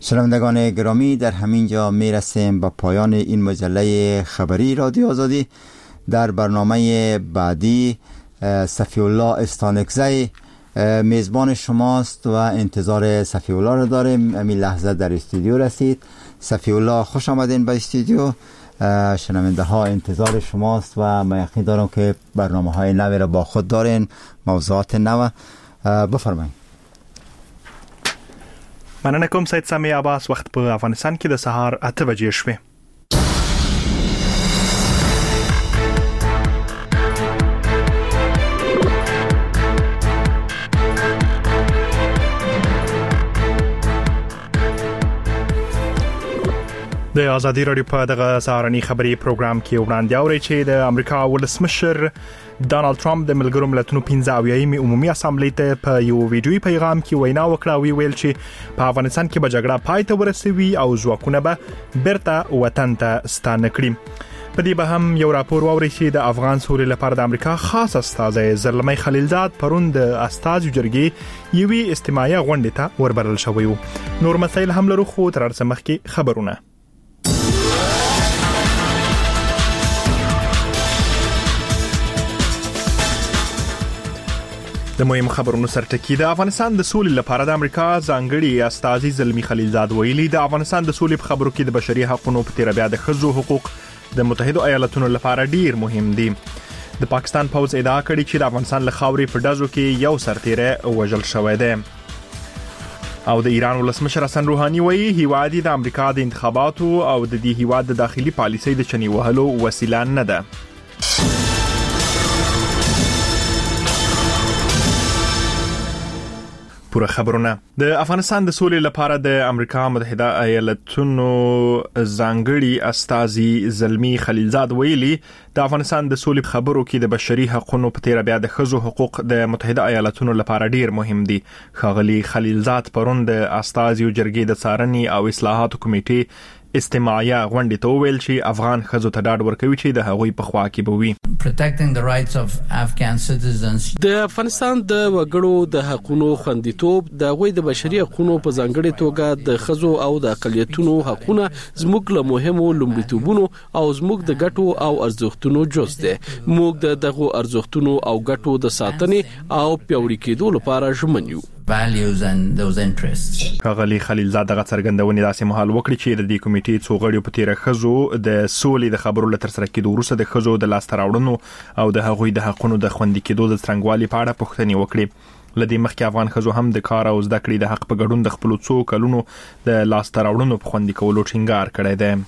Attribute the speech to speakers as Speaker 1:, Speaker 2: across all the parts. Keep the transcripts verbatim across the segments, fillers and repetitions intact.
Speaker 1: شنوندگان گرامی، در همین جا می رسیم به پایان این مجله خبری رادیو آزادی. در برنامه بعدی صفی الله استانکزی میزبان شماست و انتظار صفی الله را داریم. همین لحظه در استودیو رسید. صفی الله خوش آمدین به استودیو. شنونده ها انتظار شماست و من یقین دارم که برنامه های نوی را با خود دارین، موضوعات نو. بفرمایید.
Speaker 2: مننه کوم سید سامی عباس. وخت په افغانستان کې د سهار اته بجې شوې. د آزادی رادیو په دغه سهارني خبري پروګرام کې وړاندې اوري چې د امریکا ولسمشر ډانلډ ټرمپ د ملګرو ملتونو پنځه اویایم عمومي اسامبلې ته په یو ویډیوي پیغام کې وینا وکړه او ویل چې په افغانستان کې به جګړه پای ته ورسوي او ځواکونه به بیرته وطن ته ستانه کړي. په دې به هم یو راپور واوري چې د افغان سولې لپاره د امریکا خاص استازی زلمی خلیلزاد پرون د استازو جرګې یوې استماعي غونډې ته وربلل شوی و. نور مسایل هم لرو، خو تر څه مخکې خبرونه. د مهم خبرونو سرټکی. د افغانستان د سولې لپاره د امریکا ځانګړي استازي زلمی خلیلزاد ویلي د افغانستان د سولې په خبرو کې د بشري حقوقو په تیر بیا د ښځو حقوق د متحده ایالاتونو لپاره ډیر مهم دي. د پاکستان پوز ادعا کړې چې د افغانستان له خاورې په ډزو کې یو سرتیری وژل شوی دی. او د ایران ولسمشر حسن روحاني وایي هیواد د امریکا د انتخاباتو او د دې هیواد د داخلي پالیسۍ د چنې وهلو وسیله نه ده. پوره خبرونه. د افغانستان د سولې لپاره د امریکا متحده ایالاتونو ځانګړي استازي زلمی خلیلزاد ویلي د افغانستان د سولې خبرو کې د بشري حقوقو په تیر بیا د ښځو حقوق د متحده ایالاتونو لپاره ډیر مهم دي. ښاغلي خلیلزاد پرون د استازیو جرګې د څارنې او اصلاحاتو کمیټې استماعي غونډې ته ویل چې افغان ښځو ته ډاډ ورکوي چې د هغوی په خوا کې به وي.
Speaker 3: Protecting the rights of Afghan citizens.
Speaker 4: د افغانستان د وګړو د حقوقو خوندیتوب د غوي د بشري حقوقو په ځانګړي توګه د ښځو او د اقلیتونو حقوقونه زموږ له مهمو لومړیتوبونو او زموږ د ګټو او ارزښتونو جز دي. موږ د دغه ارزښتونو او ګټو د ساتنې او پیوړی کېدو لپاره ژمن یو.
Speaker 3: values and those interests.
Speaker 2: ښاغلي خلیلزاد دغه څرګندونې داسې مهال وکړي چې د دې کمیټې څو غړي په تیر ښځو د سولې د خبرو لتر سره کېدو وروسته د ښځو د لاس تراوړنو او د هغوی د حقوقو د خوندي کېدو د څرنګوالي په اړه پوښتنې وکړي. لدې مخکې افغان ښځو هم د کار او زده کړې د حق په ګډون د خپل څو کلونو د لاس تراوړنو په خوندي کولو ټینګار کړی دی.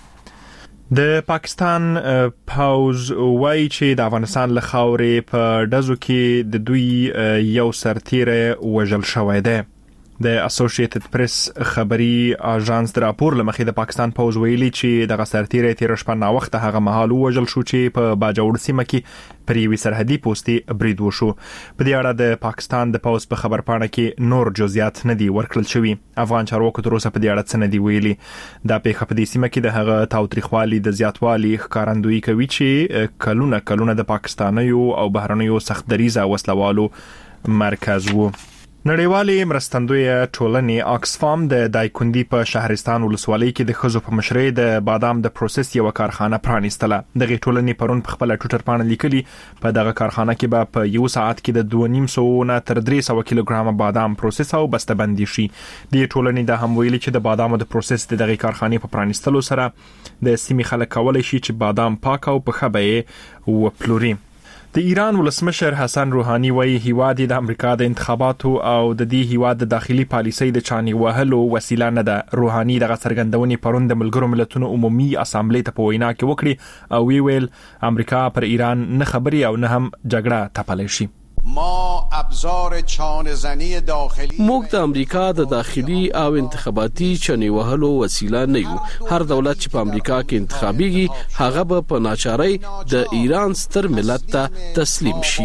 Speaker 2: د پاکستان پوز وایي چې د افغانستان له خاورې په ډزو کې د دوی یو سرتیری وژل شوی دی. د اسوسییټډ پریس خبري اژانس د راپور لمخې د پاکستان پوز ویلي چې دغه سرتیری تیر شپه نا وخت هغه مهال وژل شو چې په باجوړ سیمه کې پر یوې سرحدي پوستې برید وشو. په دې اړه د پاکستان د پوز په خبرپاڼه کې نور جزئیات نه دي ورکړل شوي. افغان چارواکو تر اوسه په دې اړه څه نه دي ویلي. دا پیښه په دې سیمه کې د هغه تاوتریخوالي د زیاتوالي ښکارندویي کوي چې کلونه کلونه د پاکستانیو او بهرنیو سخت دریزه وسلوالو مرکز وو. نړیوالې مرستندویه ټولنې آکسفام د دایکندي په شهرستان ولسوالۍ کې د ښځو په مشرۍ د بادام د پروسس یو کارخانه پرانیستله. دغه ټولنې پرون په خپل ټویټر باندې لیکلي په دغه کارخانه کې به په یو ساعت کې د دوه نیم سوه نه تر درې سوه کیلوګرام بادام پروسس او بسته‌بندي شي. د ټولنې د هم ویلي چې د بادامو د پروسس د دغه کارخانې په پرانیستلو سره د سیمې خلک کولای شي چې بادام پاک او په ښه بیه وپلوري. د ایران ولسمشر حسن روحاني وایي هیواد د امریکا د انتخاباتو او د دې هیواد د داخلي پالیسۍ د چانې وهلو وسیله نه ده. روحاني دغه څرګندونې پرون د ملګرو ملتونو عمومي اسامبلې ته په وینا کې وکړي او وی ویل امریکا پر ایران نه خبري او نه هم جګړه تپلی شي.
Speaker 5: ما ابزار چانه‌زنی داخلی
Speaker 4: موږ د امریکا د داخلي او انتخاباتي چنې وهلو وسیله نه یو. هر دولت چې په امریکا کې انتخابيږي هغه به په ناچارۍ د ایران ستر ملت ته تسلیم شي.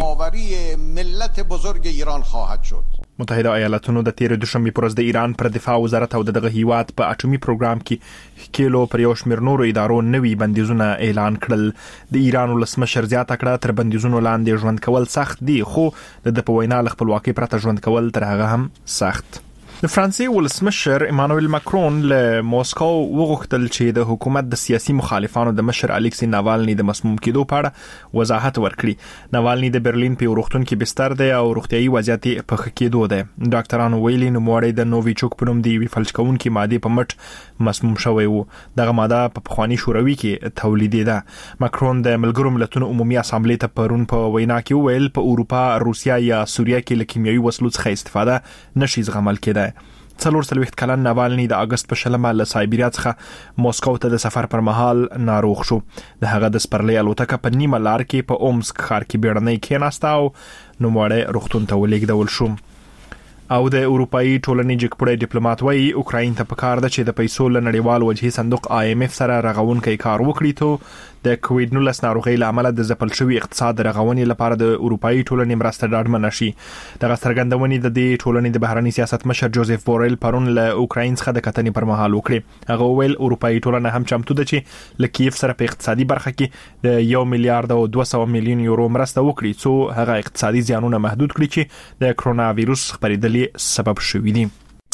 Speaker 5: ملت بزرگ ایران خواهد شد.
Speaker 2: متحده ایالاتونو د تیر دوشنبه پر ورځ د ایران پر دفاع وزارت او دغه هیواد په اټومي پروګرام کې کیلو پر یو شمېر نورو ادارو نوي بندیزونه اعلان کړل. د ایران ولسمشر زیاته کړه تر بندیزونو لاندې ژوند کول سخت دي، خو د په وینا له خپلواکۍ پرته ژوند کول تر هغه هم سخت. د فرانسې ولسمشر ایمانوئل ماکرون له موسکو وغوښتل چې د حکومت د سیاسي مخالفانو د مشر الیکسی ناوالني د مسموم کېدو په اړه وضاحت ورکړي. ناوالني د برلین په روغتون کې بستر دی او روغتيایي وضعیت په ښه کېدو دی. ډاکټرانو ویلي نوموړی د نوویچوک په نوم دی وی فلج کوونکې ماده په مټ مسموم شوی وو. دغه ماده په پخوانی شوروي کې تولیدېده. ماکرون د ملګرو ملتونو عمومي اسامبلې ته پرون په وینا کې ویل په اروپا، روسیا یا سوریه کې له کیمیاوي وسلو څخه استفاده نشي زغمل کېدای. څلور څلوېښت کلن ناوالني د اگست په شلمه له سایبریا څخه موسکو ته د سفر پر مهال ناروغ شو. د هغه د سپرلۍ الوتکه په نیمه لار کې په اومسک ښار کې بیړنۍ کېناسته او نوموړی روغتون ته ولېږدول شو. او د اروپאי ټولنې جګپړې ډیپلوماټ وایي اوکراین ته پکار ده چې د پیسو له نړیوال وجهي صندوق آی ایم اف سره رغونکي کار وکړي ته د کووډ نولس ناروغۍ لامل د ځپل شوی اقتصاد رغونې لپاره د اروپאי ټولنې مرسته ډاډمن شي. دغه څرګندونې د دې ټولنې د بهرنی سیاست مشر جوزف بورل پرون له اوکراین څخه د کتنې پر مهال وکړي. هغه ویل اروپאי ټولنه هم چمتو ده چې له کیف سره په اقتصادي برخه کې د یو میلیارډ او دوه سوه میلیون یورو مرسته وکړي څو هغه اقتصادي زیانونه محدود کړي چې د کرونا وایروس خپرېدل سبب شوی دي.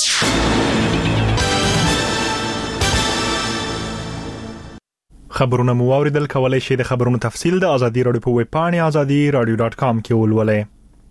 Speaker 2: خبرونه مو اوریدل. کولای شئ د خبرونو تفصیل د ازادي رادیو په ویب پاڼه ازادي رادیو ډاټ کام کې ولولئ.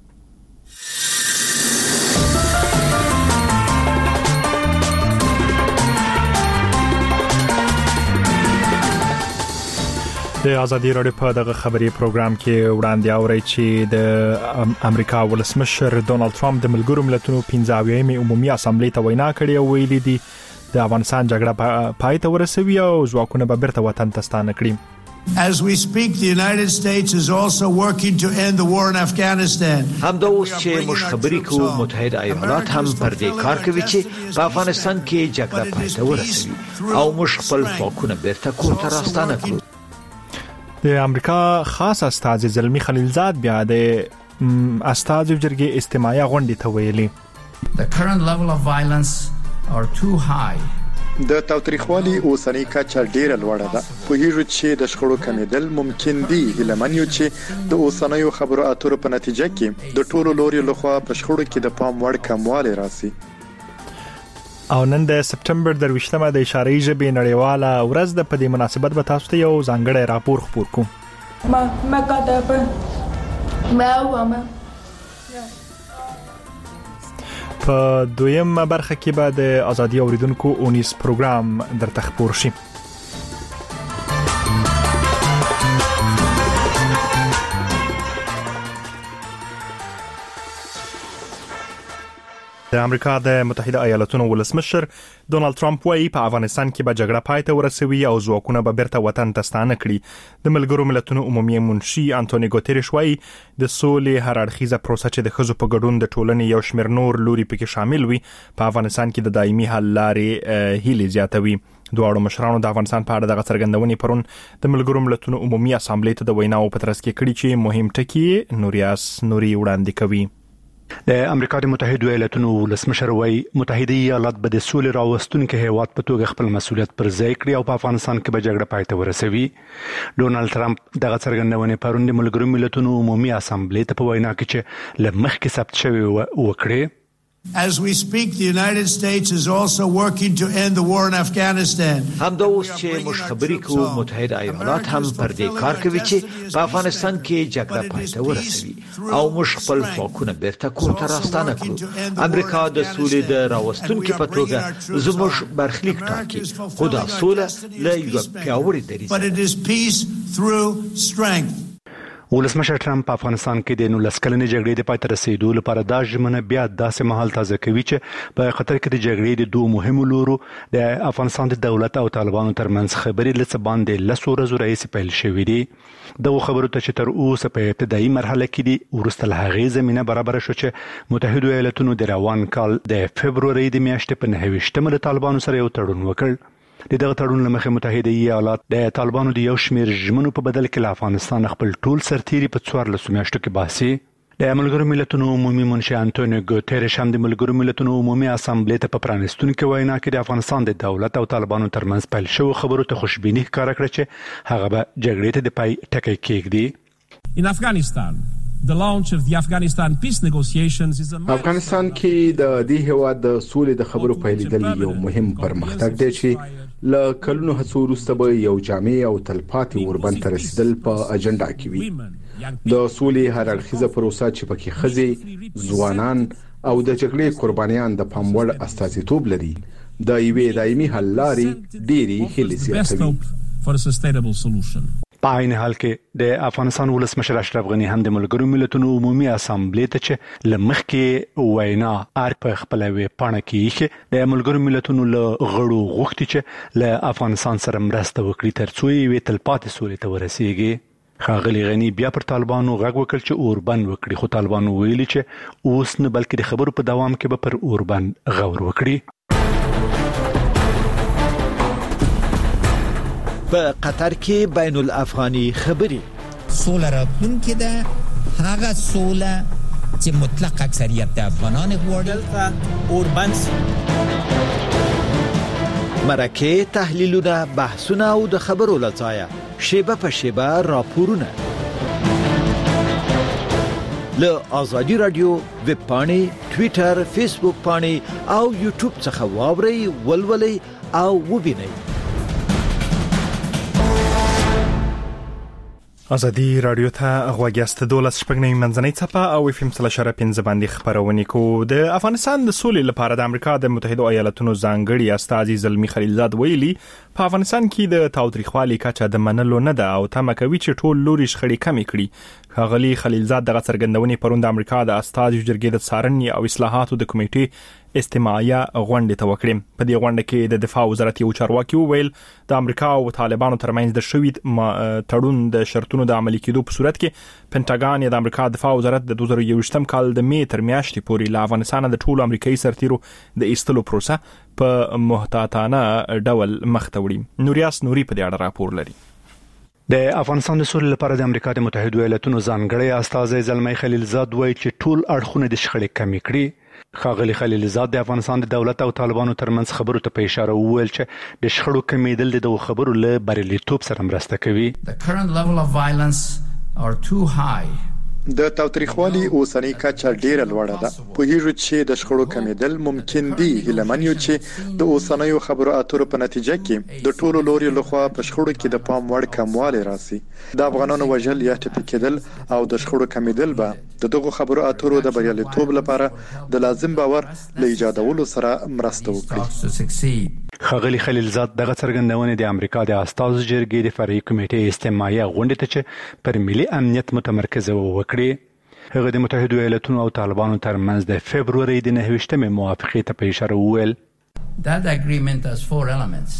Speaker 2: د ازادي رادیو په دغه خبري پروګرام کې وړاندې اوري چې د امریکا ولسمشر ډونالد ټرمپ د ملګرو ملتونو پنځه اویایم عمومي اسامبلې ته وینا کړې او ویلي دي د افغانستان جګړه پای ته ورسوي او ځواکونه به بیرته وطن ته ستانه کړي.
Speaker 6: As we speak, the United States is also working to end the war in Afghanistan.
Speaker 7: همدا اوس چې موږ خبرې کوو متحده ایالات هم پر دې کار کوي چې په افغانستان کې جګړه پای ته ورسوي او موږ خپل ځواکونه بیرته کور ته راستانه کړو.
Speaker 2: د امریکا خاص استازي زلمی خلیلزاد بیا د استازو جرګې استماعي غونډې ته ویلي
Speaker 3: The current level of violence are too high.
Speaker 8: د تاوتریخوالي اوسنۍ کچه ډیره لوړه ده. په هیڅ چې د شخړو کمیدل ممکن دي. هیلمن یو چې د اوسنۍ خبرو اترو په نتیجه کې د ټولو لوري لخوا په شخړو کې د پام وړ کموالی راسي.
Speaker 2: او نن د سپټمبر درویشتمه د اشاري ژبې نړیواله ورځ د په دې مناسبت به تاسو ته یو ځانګړی راپور خپور کوم.
Speaker 9: ما ما کاته ما وامه
Speaker 2: په دویم برخه کې به د ازادي اوریدونکو اونیس پروګرام درته خپور شي. د امریکا د متحده ایالاتونو ولسمشر ډونالد ټرمپ وايي په افغانستان کې به جګړه پای ته ورسوي او ځواکونه به بیرته وطن ته ستانه کړي. د ملګرو ملتونو عمومي منشي انټونی ګوتریش وايي د سولې هر اړخیزه پروسه چې د ښځو په ګډون د ټولنې یو شمېر نور لوري پکې شامل وي په افغانستان کې د دایمي حل لارې هیلې زیاتوي. دواړو مشرانو د افغانستان په اړه دغه څرګندونې پرون د ملګرو ملتونو عمومي اسامبلې ته د ویناو په ترڅ کې کړي چې مهم ټکي نوریاس نوري وړاندې کوي.
Speaker 10: د امریکا د متحده ایالاتونو ولسمشر وايي متحده ایالات به د سولې راوستونکو هیواد په توګه خپل مسؤلیت پر ځای کړي او په افغانستان کې به جګړه پای ته ورسوي. ډونالد ټرمپ دغه څرګندونه پرون د ملګرو ملتونو عمومي اسامبلې ته په وینا کې چې له مخکې ثبت شوی وکړي.
Speaker 6: As we speak, the United States is also working to end the war in Afghanistan.
Speaker 7: همدا اوس چې موږ خبرې کوو متحده ایالات هم پر دې کار کوي چې په افغانستان کې جګړه پای ته ورسوي او موږ خپل ځواکونه بیرته کور ته راستانه کړو. امریکا د سولې د راوستونکو په توګه زموږ برخلیک ټاکي خو دا سوله له یو پیاوړي دریځ
Speaker 6: But it is peace through strength.
Speaker 10: ولسمشر ټرمپ په افغانستان کې د نولس کلنې جګړې د پای ته رسیدو لپاره دا ژمنه بیا داسې مهال تازه کوي چې په خطر کې د جګړې د دوه مهمو لورو د افغانستان د دولت او طالبانو ترمنځ خبرې لڅ باندې لسو ورځو راهیسې پیل شوې دي. دغه خبرو ته چې تر اوسه په ابتدایي مرحله کې دي وروسته له هغې زمینه برابر شو چې متحده ایالاتونو د روان کال د فبرورۍ د میاشتې په نهه ویشتمه د طالبانو سره یو تړون وکړ. د دغه تړون لمخې متحده ایالات د طالبانو د یو شمېر ژمنو په بدل کې له افغانستان خپل ټول سرتیري په څوارلسو میاشتو کې باسي. د ملګرو ملتونو عمومي منشي انټونی ګوتریش هم د ملګرو ملتونو عمومي اسامبلې ته په پرانستونکو وینا کې د افغانستان د دولت او طالبانو ترمنځ پیل شوی خبرو ته خوشبیني ښکاره کړه چې هغه به جګړې ته د پای ټکی کېږدي.
Speaker 11: In Afghanistan, The launch of the Afghanistan peace negotiations is a
Speaker 12: افغانستان کې د دې هیواد د سولې د خبرو پیلېدل یو مهم پرمختګ دی چې ل کلونو هڅو وروسته به یو جامع او تلپاتې اوربند ته رسیدل په اجنډا کې وي. د سولې هر اړخیزه پروسه چې پکې ښځې، ځوانان او د جګړې قربانیان د پام وړ استازیتوب لري، د یوې دایمي حل لارې ډېری هیلې زیاتوي.
Speaker 10: په عین حال کې د افغانستان ولسمشر اشرف غنی هم د ملګرو ملتونو عمومي اسامبلې ته چې لمخکې وینا ار په خپل وی پاڼه کې د ملګرو ملتونو له غړو غوښتي چې له افغانستان سره مرسته وکړي ترڅو یې تلپاتې سولې ته ورسیږي. ښاغلي غنی بیا پر طالبانو غږ وکړ چې اوربند وکړي، خو طالبانو ویلي چې اوس نه بلکې د خبرو په دوام کې به پر اوربند غور وکړي.
Speaker 7: په قطر کې بین الافغاني خبرې
Speaker 13: سوله راتلونکې ده، هغه سوله چې مطلق اکثریت د افغانان غواړي.
Speaker 7: اوربند مرکه تحلیلونه، بحثونه او د خبرو لځایه شیبه په شیبه راپورونه له آزادی رادیو ویب پاڼې، ټوئیټر، فیسبوک پاڼې او یوټیوب څخه واورئ، ولولئ او وبینئ.
Speaker 2: آزادی رادیو ته غوږیاست. دولس شپږ نوي منځنۍ څپه او اف ام سلاشره پنځه باندې خبرونه کو. د افغانستان د سولې لپاره د امریکا د متحده ایالاتونو ځانګړي استازي زلمی خلیلزاد ویلي په افغانستان کې د تاوتریخوالي کچه د منلو نه ده او تمه کوي چې ټول لوري شخړې کمې کړي. ښاغلي خلیلزاد دغه څرګندونې پرون د امریکا د استازي جرګې د څارنې او اصلاحاتو د کمیټې استماعیه غونډه ته وکړه. په دې غونډه کې د دفاع وزارت یو چارواکي وویل د امریکا او طالبانو ترمنځ د شوی تړون د شرطونو د عملي کېدو په صورت کې پینټاګان یا د امریکا دفاع وزارت د دوه زره یوویشتم کال د می تر میاشتې پورې له افغانستان د ټولو امریکایي سرتیرو د ایستلو پروسه په محتاطانه ډول مخ ته وړي. نوریاس نوري په دې اړه راپور لري.
Speaker 10: د افغانستان د سولې لپاره د امریکا د متحده ایالاتونو ځانګړي استازي زلمی خلیلزاد وایي چې ټول اړخونه د شخړې کمې کړي. ښاغلي خلیلزاد د افغانستان د دولت او طالبانو ترمنځ خبرو ته په اشاره وویل چې د شخړو کمیدل د دغو خبرو له بریالیتوب سره مرسته کوي.
Speaker 3: The current level of violence are too high.
Speaker 8: د تاوتریخوالي اوسنۍ کچه ډیره لوړه ده. په هیڅ چې د شخړو کمیدل ممکن دي. هیلمن یو چې د اوسنۍ خبرو اترو په نتیجه کې د ټولو لوري لخوا په شخړو کې د پام وړ کموالی راسي. د افغانانو وژل یا ټپي کېدل او د شخړو کمیدل به د دغو خبرو اترو د بریالیتوب لپاره د لازم باور له ایجادولو سره مرسته وکړي.
Speaker 10: ښاغلي خلیلزاد دغه څرګندونه د امریکا د استازو جرګې د فرعي کمیټې استماعیه غونډه ته چې پر ملي امنیت متمرکزه وکړي. هغه د متحده ایالاتونو او طالبانو ترمنځ د فبروري د نهه ویشتمې موافقې ته په اشاره وویل.
Speaker 3: That agreement has four elements.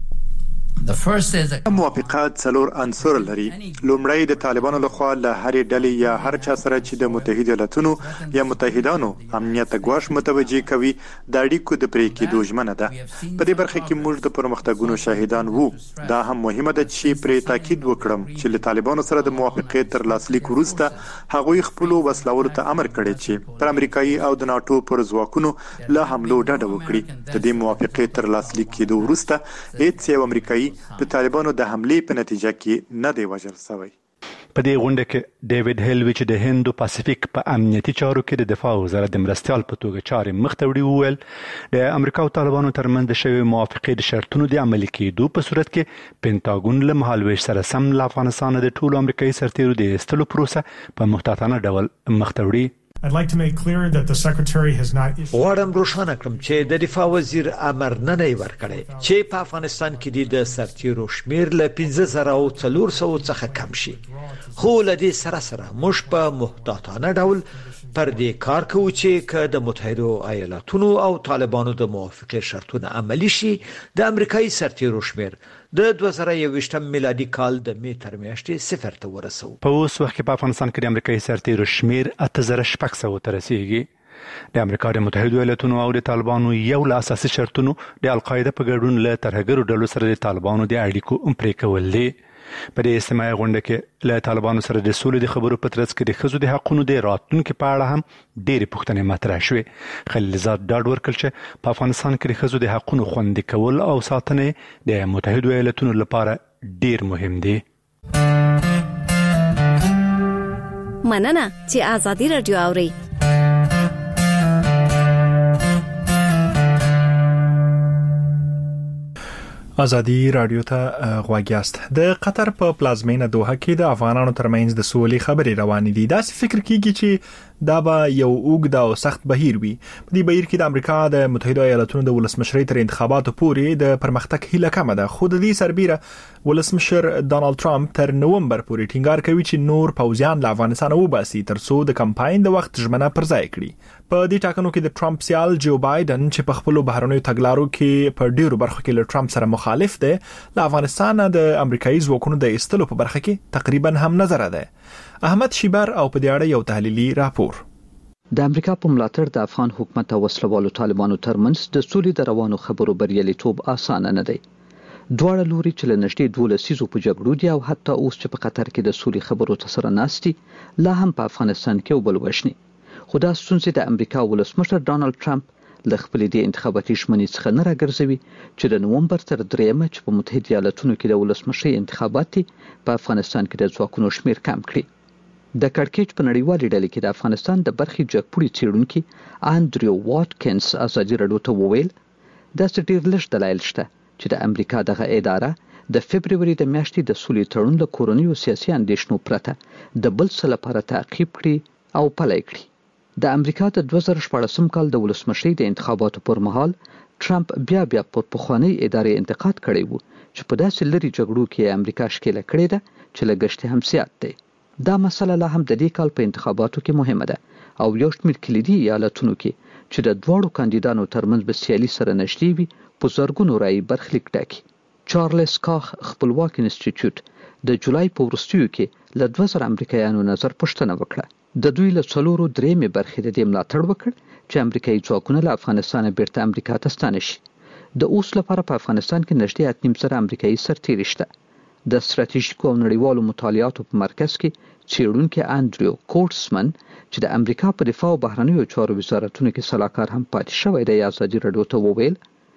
Speaker 3: The first is a
Speaker 8: موافقه څلور عنصر لري. لومړی د طالبانو لخوا له هرې ډلې یا هر چا سره چې د متحده ایالاتونو یا متحدانو امنیت غواش متوجي کوي د اړیکو د پرې کېدو ژمنه ده. په دې برخه کې موږ د پرمختګونو شاهدان وو. دا هم مهمه ده چې پرې تاکید وکړم چې له طالبانو سره د موافقې تر لاسلیک وروسته هغوی خپل وسلوالو ته امر کړی چې پر امریکایي او د ناتو پر ځواکونو له حملو ډډه وکړي. د دې موافقې تر لاسلیک کېدو وروسته هیڅ یو امریکایي د طالبانو د حملې په نتیجه کې نه دی وژل شوی.
Speaker 10: په دې غونډه کې ډیوډ هیلویچ د هند پاسفیک په امنیتي چارو کې د دفاع وزارت د مرستیال په توګه چارې مخ ته وړي وویل د امریکا او طالبانو ترمنځ د شوی موافقې د شرطونو د عملي کېدو په صورت کې پینټاګون له مهالویش سره سم له افغانستان د ټولو امریکایي سرتیرو د ایستلو پروسه په محتاطانه ډول مخ ته وړي.
Speaker 14: I'd like to make clear that the secretary has not issued
Speaker 7: غواړم روښانه کړم چې د دفاع وزیر امر نه نه ورکړي چې په افغانستان کې د سرتیرو شمیر له پنځه زره او څلور سوه څخه کم شي. خو له دې سره سره موږ په محتاطانه ډول پر دې کار کوو چې که د متحده ایالاتونو او طالبانو د موافقې شرطونه عملي شي د امریکایي سرتیرو شمیر د دوه زره یوویشتم میلادي کال د می تر میاشتې صفر ته ورسو.
Speaker 10: په اوس وخت کې په افغانستان کې د امریکایي سرتیرو شمیر اته زره شپږ سوه ته رسیږي. د امریکا د متحده ایالاتونو او د طالبانو یو له اساسي شرطونو د القاعده په ګډون له ترهګرو ډلو سره د طالبانو د اړیکو پرې کول دي. په دې استماعي غونډه کې له طالبانو سره د سولې د خبرو په ترڅ کې د ښځو د حقوقو د راتلونکو په اړه هم ډېرې پوښتنې مطرح شوې. خلیلزاد ډاډ ورکړ چې په افغانستان کې د ښځو د حقوقو خوندي کول او ساتنه د متحده ایالاتونو لپاره ډېر مهم دي.
Speaker 15: مننه چې آزادي رادیو اوري.
Speaker 2: آزادي رادیو ته غواګیاست. د قطر په پلازمینه دوحه کې د افغانانو ترمنځ د سولې خبرې روانې دي. دا فکر کیږي چې دا به یو اوږد او سخت بهیر وي. په دې بهیر کې د امریکا د متحده ایالاتونو د ولسمشرۍ تر انتخاباتو پورې د پرمختګ هیله کمه ده. خو د دې سربېره ولسمشر ډانلډ ټرمپ تر نومبر پورې ټینګار کوي چې نور پوځیان له افغانستان وباسي ترڅو د کمپاین د وخت ژمنه پر ځای کړي. په دې ټاکنو کې د ټرمپ سیال جو بایدن چې په خپل بهرنیو تګلارو کې په ډیرو برخو کې له ټرمپ سره مخالف دی، له افغانستان د امریکایي ځواکونو د ایستلو په برخه کې تقریبا هم نظر ده. احمد شیبر او په دې اړه یو تحلیلي راپور.
Speaker 16: د امریکا په ملاتړ د افغان حکومت او وسلوالو طالبانو ترمنځ د سولې د روانو خبرو بریالیتوب اسانه نه دی. دواړه لوري چې له نږدې دوه لسیزو په جګړو دي او حتی اوس چې په قطر کې د سولې خبرو ته سره ناستي، لا هم په افغانستان کې وبل وشني. خو دا ستونزې د امریکا ولسمشر ډانلډ ټرمپ له خپلې د انتخاباتي ژمنې څخه نه راګرځوي چې د نومبر تر درېیمه چې په متحده ایالاتونو کې د ولسمشرۍ انتخابات دي، په افغانستان کې د ځواکونو شمیر کم کړي. د کړکېچ په نړیوالې ډلې کې د افغانستان د برخې جګپوړي څېړونکي انډریو واټکینز ازادي راډیو ته وویل داسې ډېر لږ دلایل شته چې د امریکا دغه اداره د فبروري د میاشتې د سولې تړون له کورنیو سیاسي اندېښنو پرته د بل څه لپاره تعقیب کړي او پلی کړي. د امریکا د دوه زره شپاړسم کال د ولسمشرۍ د انتخاباتو پر مهال ټرمپ بیا بیا پر پخوانۍ ادارې انتقاد کړی و چې په داسې لرې جګړو کې امریکا ښکېله کړې ده چې لګښت هم زیات دی. دا مسله لا هم د دې کال په انتخاباتو کې مهمه ده او یو شمېر کلیدي ایالتونو کې چې د دواړو کاندیدانو ترمنځ به سیالي سره نږدې وي په زرګونو رایې برخلیک ټاکي. چارلز کاخ خپلواک انسټیټیوټ د جولای په وروستیو کې له دوه زره امریکایانو نظر پوښتنه وکړه. د دوی له څلورو درېیمې برخې د دې ملاتړ وکړ چې امریکایي ځواکونه له افغانستانه بیرته امریکا ته ستانه شي. د اوس لپاره په افغانستان کې نږدې اته نیم زره امریکایي سرتیري شته. د ستراتیژیکو او نړیوالو مطالعاتو په مرکز کې څېړونکي انډریو کورټسمن چې د امریکا په دفاع او بهرنیو چارو وزارتونو کې سلاکار هم پاتې شوی دی آزادي راډیو ته وویل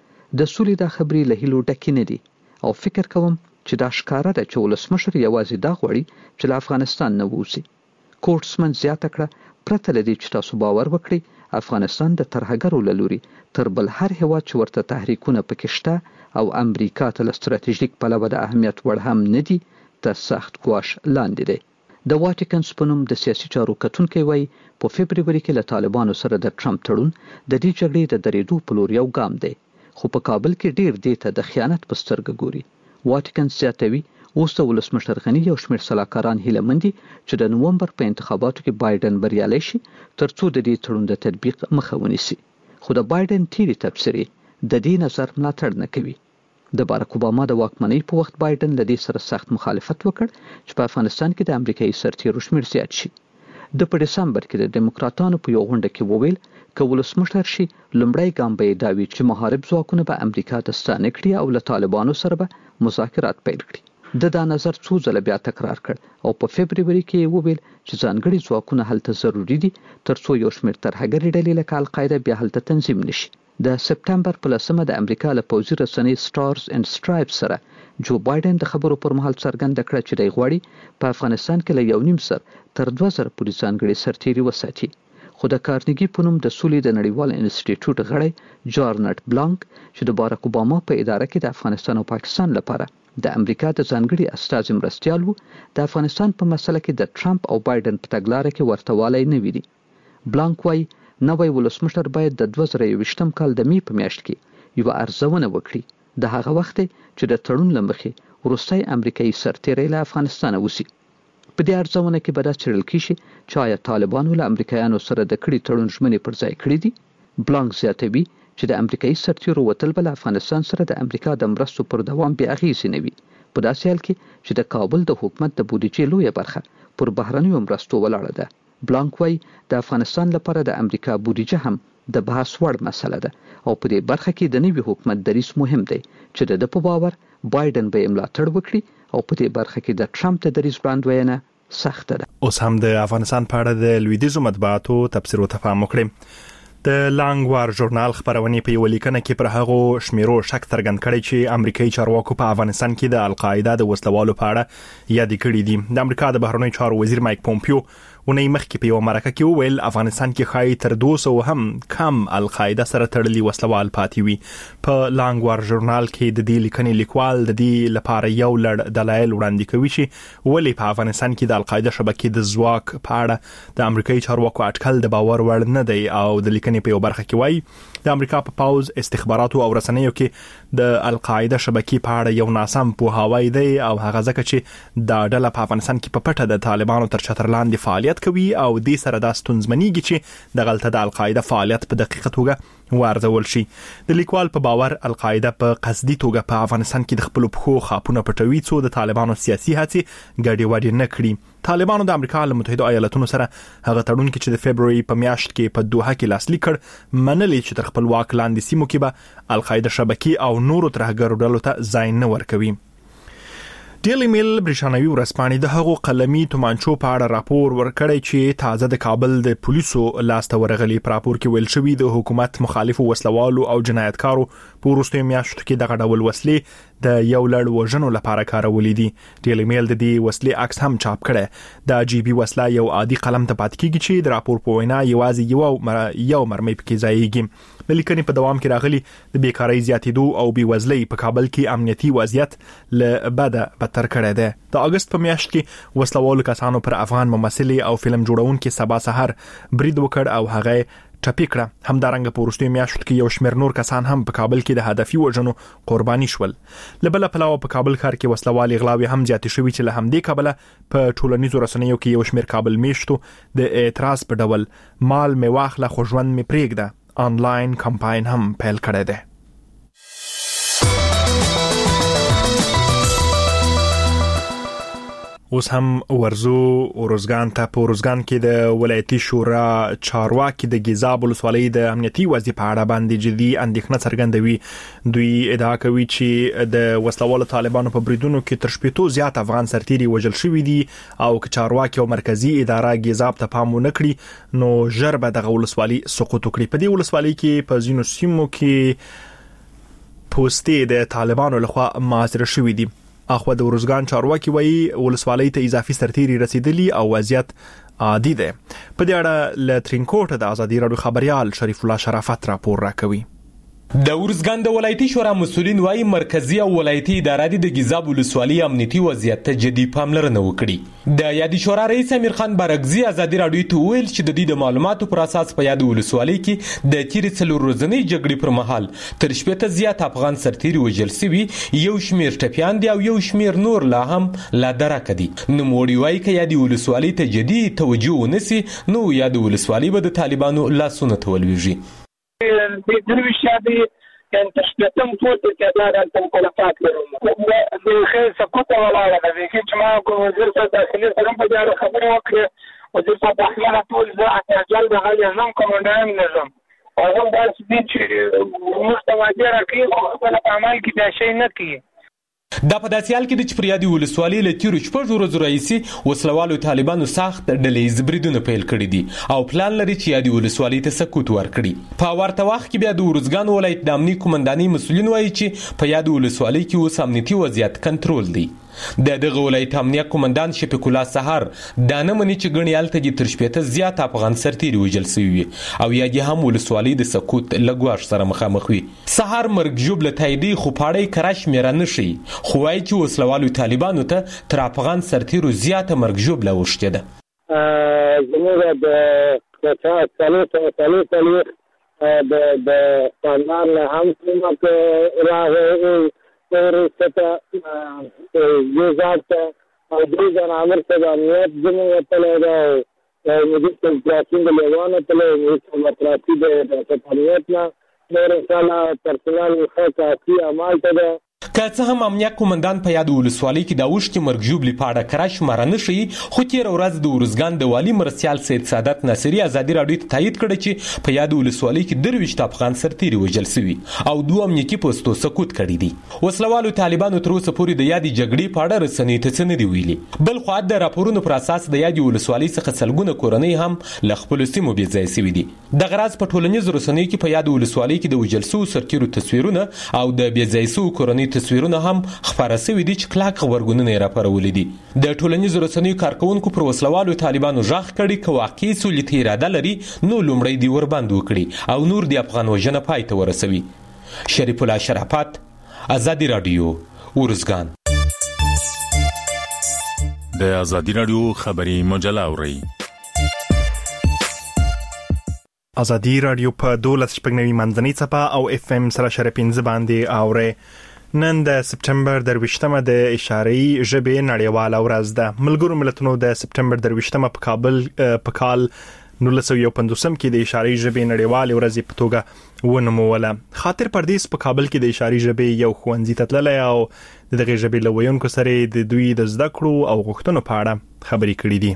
Speaker 16: د سولې دا خبرې له هیلو ډکې نه دي او فکر کوم چې دا ښکاره ده چې ولسمشر یوازې دا غواړي چې له افغانستان نه ووځي. کورټسمن زیاته کړه پرته له دې چې تاسو باور وکړئ افغانستان د ترهګرو له لوري تر بل هر هیواد چې ورته تحریکونه پکې شته او امریکا ته له ستراتیژیک پلوه د اهمیت وړ هم نه دي ته سخت ګواښ لاندې دی. د واټیکن په نوم د سیاسي چارو کتونکي وایي په فبروري کې له طالبانو سره د ټرمپ تړون د دې جګړې د درېدو په لور یو ګام دی، خو په کابل کې ډیر دې ته د خیانت په سترګه ګوري. واټیکن زیاتوي اوس د ولسمشر غني یو شمېر سلاکاران هیله مند دي چې د نومبر په انتخاباتو کې بایدن بریالی شي ترڅو د دې تړون د تطبیق مخه ونیسي. خو د بایدن تیری تبصرې د دې نظر ملاتړ نه کوي. د بارک اوباما د واکمنۍ په وخت بایدن له دې سره سخت مخالفت وکړ چې په افغانستان کې د امریکایي سرتیرو شمیر زیات شي. د په دسمبر کې د دیموکراتانو په یو غونډه کې وویل که ولسمشر شي لومړی ګام به دا وي چې محارب ځواکونه به امریکا ته ستانه کړي او له طالبانو سره به مذاکرات پیل کړي. د دا نظر څو ځله بیا تکرار کړ او په فبروري کې وویل چې ځانګړي ځواکونه هلته ضروري دي ترڅو یو شمېر ترهګرې ډلې لکه القاعده بیا هلته تنظیم نشي. د سپټمبر په لسمه د امریکا له پوځي رسنۍ سټارز اینډ سټرایپس سره جو بایدن د خبرو پر مهال څرګنده کړه چې دی غواړي په افغانستان کې له یو نیم سر تر دوه زره پورې ځانګړي سرتیري وساتي. خو د کارنګي په نوم د سولې د نړیوال انسټیټیوټ غړی جارنټ بلانک چې د بارک اوباما په اداره کې د افغانستان او پاکستان لپاره د امریکا د ځانګړي استازي مرستیال وو، د افغانستان په مسله کې د ټرمپ او بایدن په تګلارې کې ورته والی نه ویني. بلانک وايي نوی ولسمشر باید د دوه زره یوویشتم کال د می په میاشت کې یوه ارزونه وکړي. د هغه وخت چې د تړون له مخې وروستی امریکایي سرتیری له افغانستانه وځي. په دې ارزونه کې به دا څېړل کېږي چې آیا طالبانو له امریکایانو سره د کړي تړون ژمنې پر ځای کړي دي. بلانک زیاتوي چې د امریکایي سرتیرو وتل به له افغانستان سره د امریکا د مرستو پر دوام بې اغېزې نه وي، په داسې حال کې چې د کابل د حکومت د بودیجې لویه برخه پر بهرنیو مرستو ولاړه ده. بلانک وايي د افغانستان لپاره د امریکا بودیجه هم د بحث وړ مسله ده او په دې برخه کې د نوي حکومت دریځ مهم دی چې د ده په باور بایدن به یې ملاتړ وکړي او په دې برخه کې د ټرمپ د دریځ وړاندوینه سخته ده.
Speaker 2: اوس هم د افغانستان په اړه د لویدیځو مطبوعاتو تبصرو ته پام وکړئ. د لانګوار ژورنال خبرونه په یو لیکنه کې پر هغه شمیرو شک څرګند کړی چې امریکایي چارواکو په افغانستان کې د القاعده د وسلوالو په اړه یاد کړی دي. د امریکا د بهرنیو چارو وزیر مایک پومپیو ونې مخکې په یو مرکه کې وویل افغانستان کې خای تر دوه سوه هم کم القاعده سره تړلي وسلوال پاتې وي. په لانګوار ژورنال کې د دې لیکنې لیکوال د دې لپاره یو لړ دلایل وړاندې کوي چې ولې په افغانستان کې د القاعده شبکې د ځواک په اړه د امریکایي چارواکو اټکل د باور وړ نه دی او د لیکنې په یو برخه کې وایي د امریکا په پاوز استخباراتو او رسنیو کې د القاعده شبکې په اړه یو ناسم پوهاوی دی او هغه ځکه چې دا ډله په افغانستان کې په پټه د طالبانو تر چتر لاندې فعالیت کوي او دې سره دا ستونزمنېږي چې د غلطه د القاعده فعالیت په دقیقه توګه وارزول شي. د لیکوال په باور القاعده په قصدي توګه په افغانستان کې د خپل پخو خاپونه پټوي څو د طالبانو سیاسي هڅې ګډې وډې نه کړي. طالبانو د امریکا له متحده ایالاتونو سره هغه تړون کې چې د فبرवरी په میاشت کې په دوحه کې لاسلیک کړ منلي چې تر خپل واک لاندې سیمو کې به القاعده شبکې او نورو ترهګرو ډلو ته ځای نه ورکوي. ډیلی میل برېښناوي ورځپاڼې د هغو قلمي تومانچو په اړه راپور ورکړی چې تازه د کابل د پولیسو لاسته ورغلي. په راپور کې ویل شوی د حکومت مخالفو وسلوالو او جنایتکارو په وروستیو میاشتو کې دغه ډول وسلې د یو لړ وژنو لپاره کارولې دي. ډیلی میل د دې وسلې عکس هم چاپ کړی. د جی بي وسله یو عادي قلم ته پاتې کیږي چې د راپور په وینا یوازې یو مر... یو مرمۍ پکې ځایږي. د لیکنې په دوام کې راغلي د بیکارۍ زیاتېدو او بېوزلۍ په کابل کې امنیتي وضعیت له بده بدتر کړی دی. د اگست په میاشت کې وسلوالو کسانو پر افغان ممثلې او فلم جوړونکي سبا سحر برید وکړ او هغه ټپي کړه. همدارنګه په وروستیو میاشتو کې یو شمېر نور کسان هم په کابل کې د هدفي وژنو قرباني شول. له بله پلوه په کابل ښار کې وسلوالې غلاوې هم زیاتې شوي چې له همدې کبله په ټولنیزو رسنیو کې یو شمېر کابل میشتو د اعتراض په ډول مال مې واخله خو ژوند مې پرېږده آنلاین کمپاین هم پیل کړی دی. اوس هم ورزو اورزګان ته. په اورزګان کې د ولایتي شورا چارواکي د ګیزاب ولسوالۍ د امنیتي وضعیت په اړه باندې جدي اندېښنه څرګندوي. دوی ادعا کوي چې د وسلوالو طالبانو په بریدونو کې تر شپېتو زیات افغان سرتیري وژل شوي دي او که چارواکي او مرکزی اداره ګیزاب ته پام ونه کړي نو ژر به دغه ولسوالۍ سقوط وکړي. په دې ولسوالۍ کې په ځینو سیمو کې پوستې د طالبانو لخوا محاصره شوي دي. اخو د ورزګان چارواکي وایي ولسوالۍ ته اضافي سرتیري رسیدلی او وضعیت عادي ده. په دې اړه ل ترینکوټ د ازادي راډیو خبريال شریف الله شرافت راپور راکوي.
Speaker 17: د ورزګان د ولایتي شورا مسؤلین وايي مرکزی او ولایتي ادارې د ګیزاب ولسوالۍ امنیتي وضعیت ته جدي پاملرنه وکړي. د یادي شورا رئیس امیر خان بارګزي ازادي راډیو ته ویل چې د دې د معلوماتو پر اساس په یاد ولسوالۍ کې د تیرې څلور ورځې جګړې پر مهال تر شپږ زیات افغان سرتیري وژل شوي، یو شمیر ټپیان دي او یو شمیر نور لا هم لا درک دي. نو موړي وايي چې یادي ولسوالۍ ته جدي توجه ونسي نو یادي ولسوالۍ به د طالبانو لاسونه تولويږي.
Speaker 18: د دروي شادي كان تشتتم فوت الكبار أنت مخالفات لهم بالخير سقطوا ولا لا بيجيش معكم وزير الداخلية سلام بدار خبر وكله وزير الداخلية طول زراعة جلب هذا نظامكم ونعم نظام وهم بس بيجي مستوى جركي ولا أعمال كده شيء نكي.
Speaker 17: دا په داسې حال کې د چپریادي ولسوالۍ له تیرو شپږ ورځو راهیسې وسلوالو طالبانو سخت ډلهییز بریدونه پیل کړي دي او پلان لري چې یادي ولسوالۍ ته سقوط ورکړي. په ورته وخت کې بیا د ورزګان ولایت د امنیتي قومندانۍ مسؤلین وایي چې په یادي ولسوالۍ کې اوس امنیتي وضعیت کنټرول دی. د دغه ولایت امنیه قومندان شفیق الله سحر دا نه مني چې ګڼې هلته دي تر شپېته زیات افغان سرتیري وژل شوي وي او یا دې هم ولسوالۍ د سقوط له ګواښ سره مخامخ وي. سحر مرګ ژوبله تاییدي خو پاړی کره شمېره نه ښیي خو وایي چې وسلوالو طالبانو ته تر افغان سرتیرو زیاته مرګ ژوبله اوښتې ده.
Speaker 18: زموږ د څلور څلور څلور د خاندان له هم کومک راغی ورسته ګیزاب ته او درې جنا امر ته د امنیت ځینې وتلی ده او مدیر کنټراسین د لیوانو تلی مطرافي د امنیت نه نور انسانه پرسنال ښه کافي عمال ته ده.
Speaker 17: که څه هم امنیه قومندان په یاد ولسوالۍ کې د اوښتې مرګ ژوبلې په اړه کره شماره نه ښیي خو تېره ورځ د ورزګان د والي مرستیال سید سعادت ناصري ازادي راډیو ته تایید کړی چې په یاد ولسوالۍ کې درویشت افغان سرتیري وژل شوي او دوه امنیتي پوستو سقوط کړي دي. وسلوالو طالبانو تر اوسه پورې د یادې جګړې په اړه رسنیو ته څه نه دي ویلي. بل خوا د راپورونو پر اساس د یادې ولسوالۍ څخه سلګونه کورنۍ هم له خپلو سیمو بې ځایه شوي دي. دغه راز په ټولنیزو رسنیو کې په یادې ولسوالۍ کې د وژل شوو سرتیرو تصویرونه او د بې ځایه شوو کورنۍ تصویرونه هم خپاره شوي دي چې کلاک غبرګونونه یې راپارولي دي. د ټولنیزو رسنیو کارکوونکو پر وسلوالو طالبانو غږ کړي که واقعي سولې ته اراده لري نو لومړی دې ورباندې وکړي او نور د افغان وژنه پای ته ورسوي. شریف الله شرافت، ازادي رادیو، ارزګان.
Speaker 19: د ازادي رادیو خبري مجله اورئ.
Speaker 2: ازادي رادیو په دولس شپږ نوي منځنۍ څپه او اف ام سره شر پنځه باندې اورئ. نن د سپټمبر درویشتمه د اشاري ژبې نړیواله ورځ ده. ملګرو ملتونو د سپټمبر درویشتمه په کابل په کال نولس سوه یو پنځوسم کې د اشاري ژبې نړیوالې ورځې په توګه ونوموله. خاطر پردیس په کابل کې د اشاري ژبې یو ښوونځي ته تللی او د دغې ژبې له ویونکو سره د دوی د زده کړو او غوښتنو په اړه خبرې کړې دي.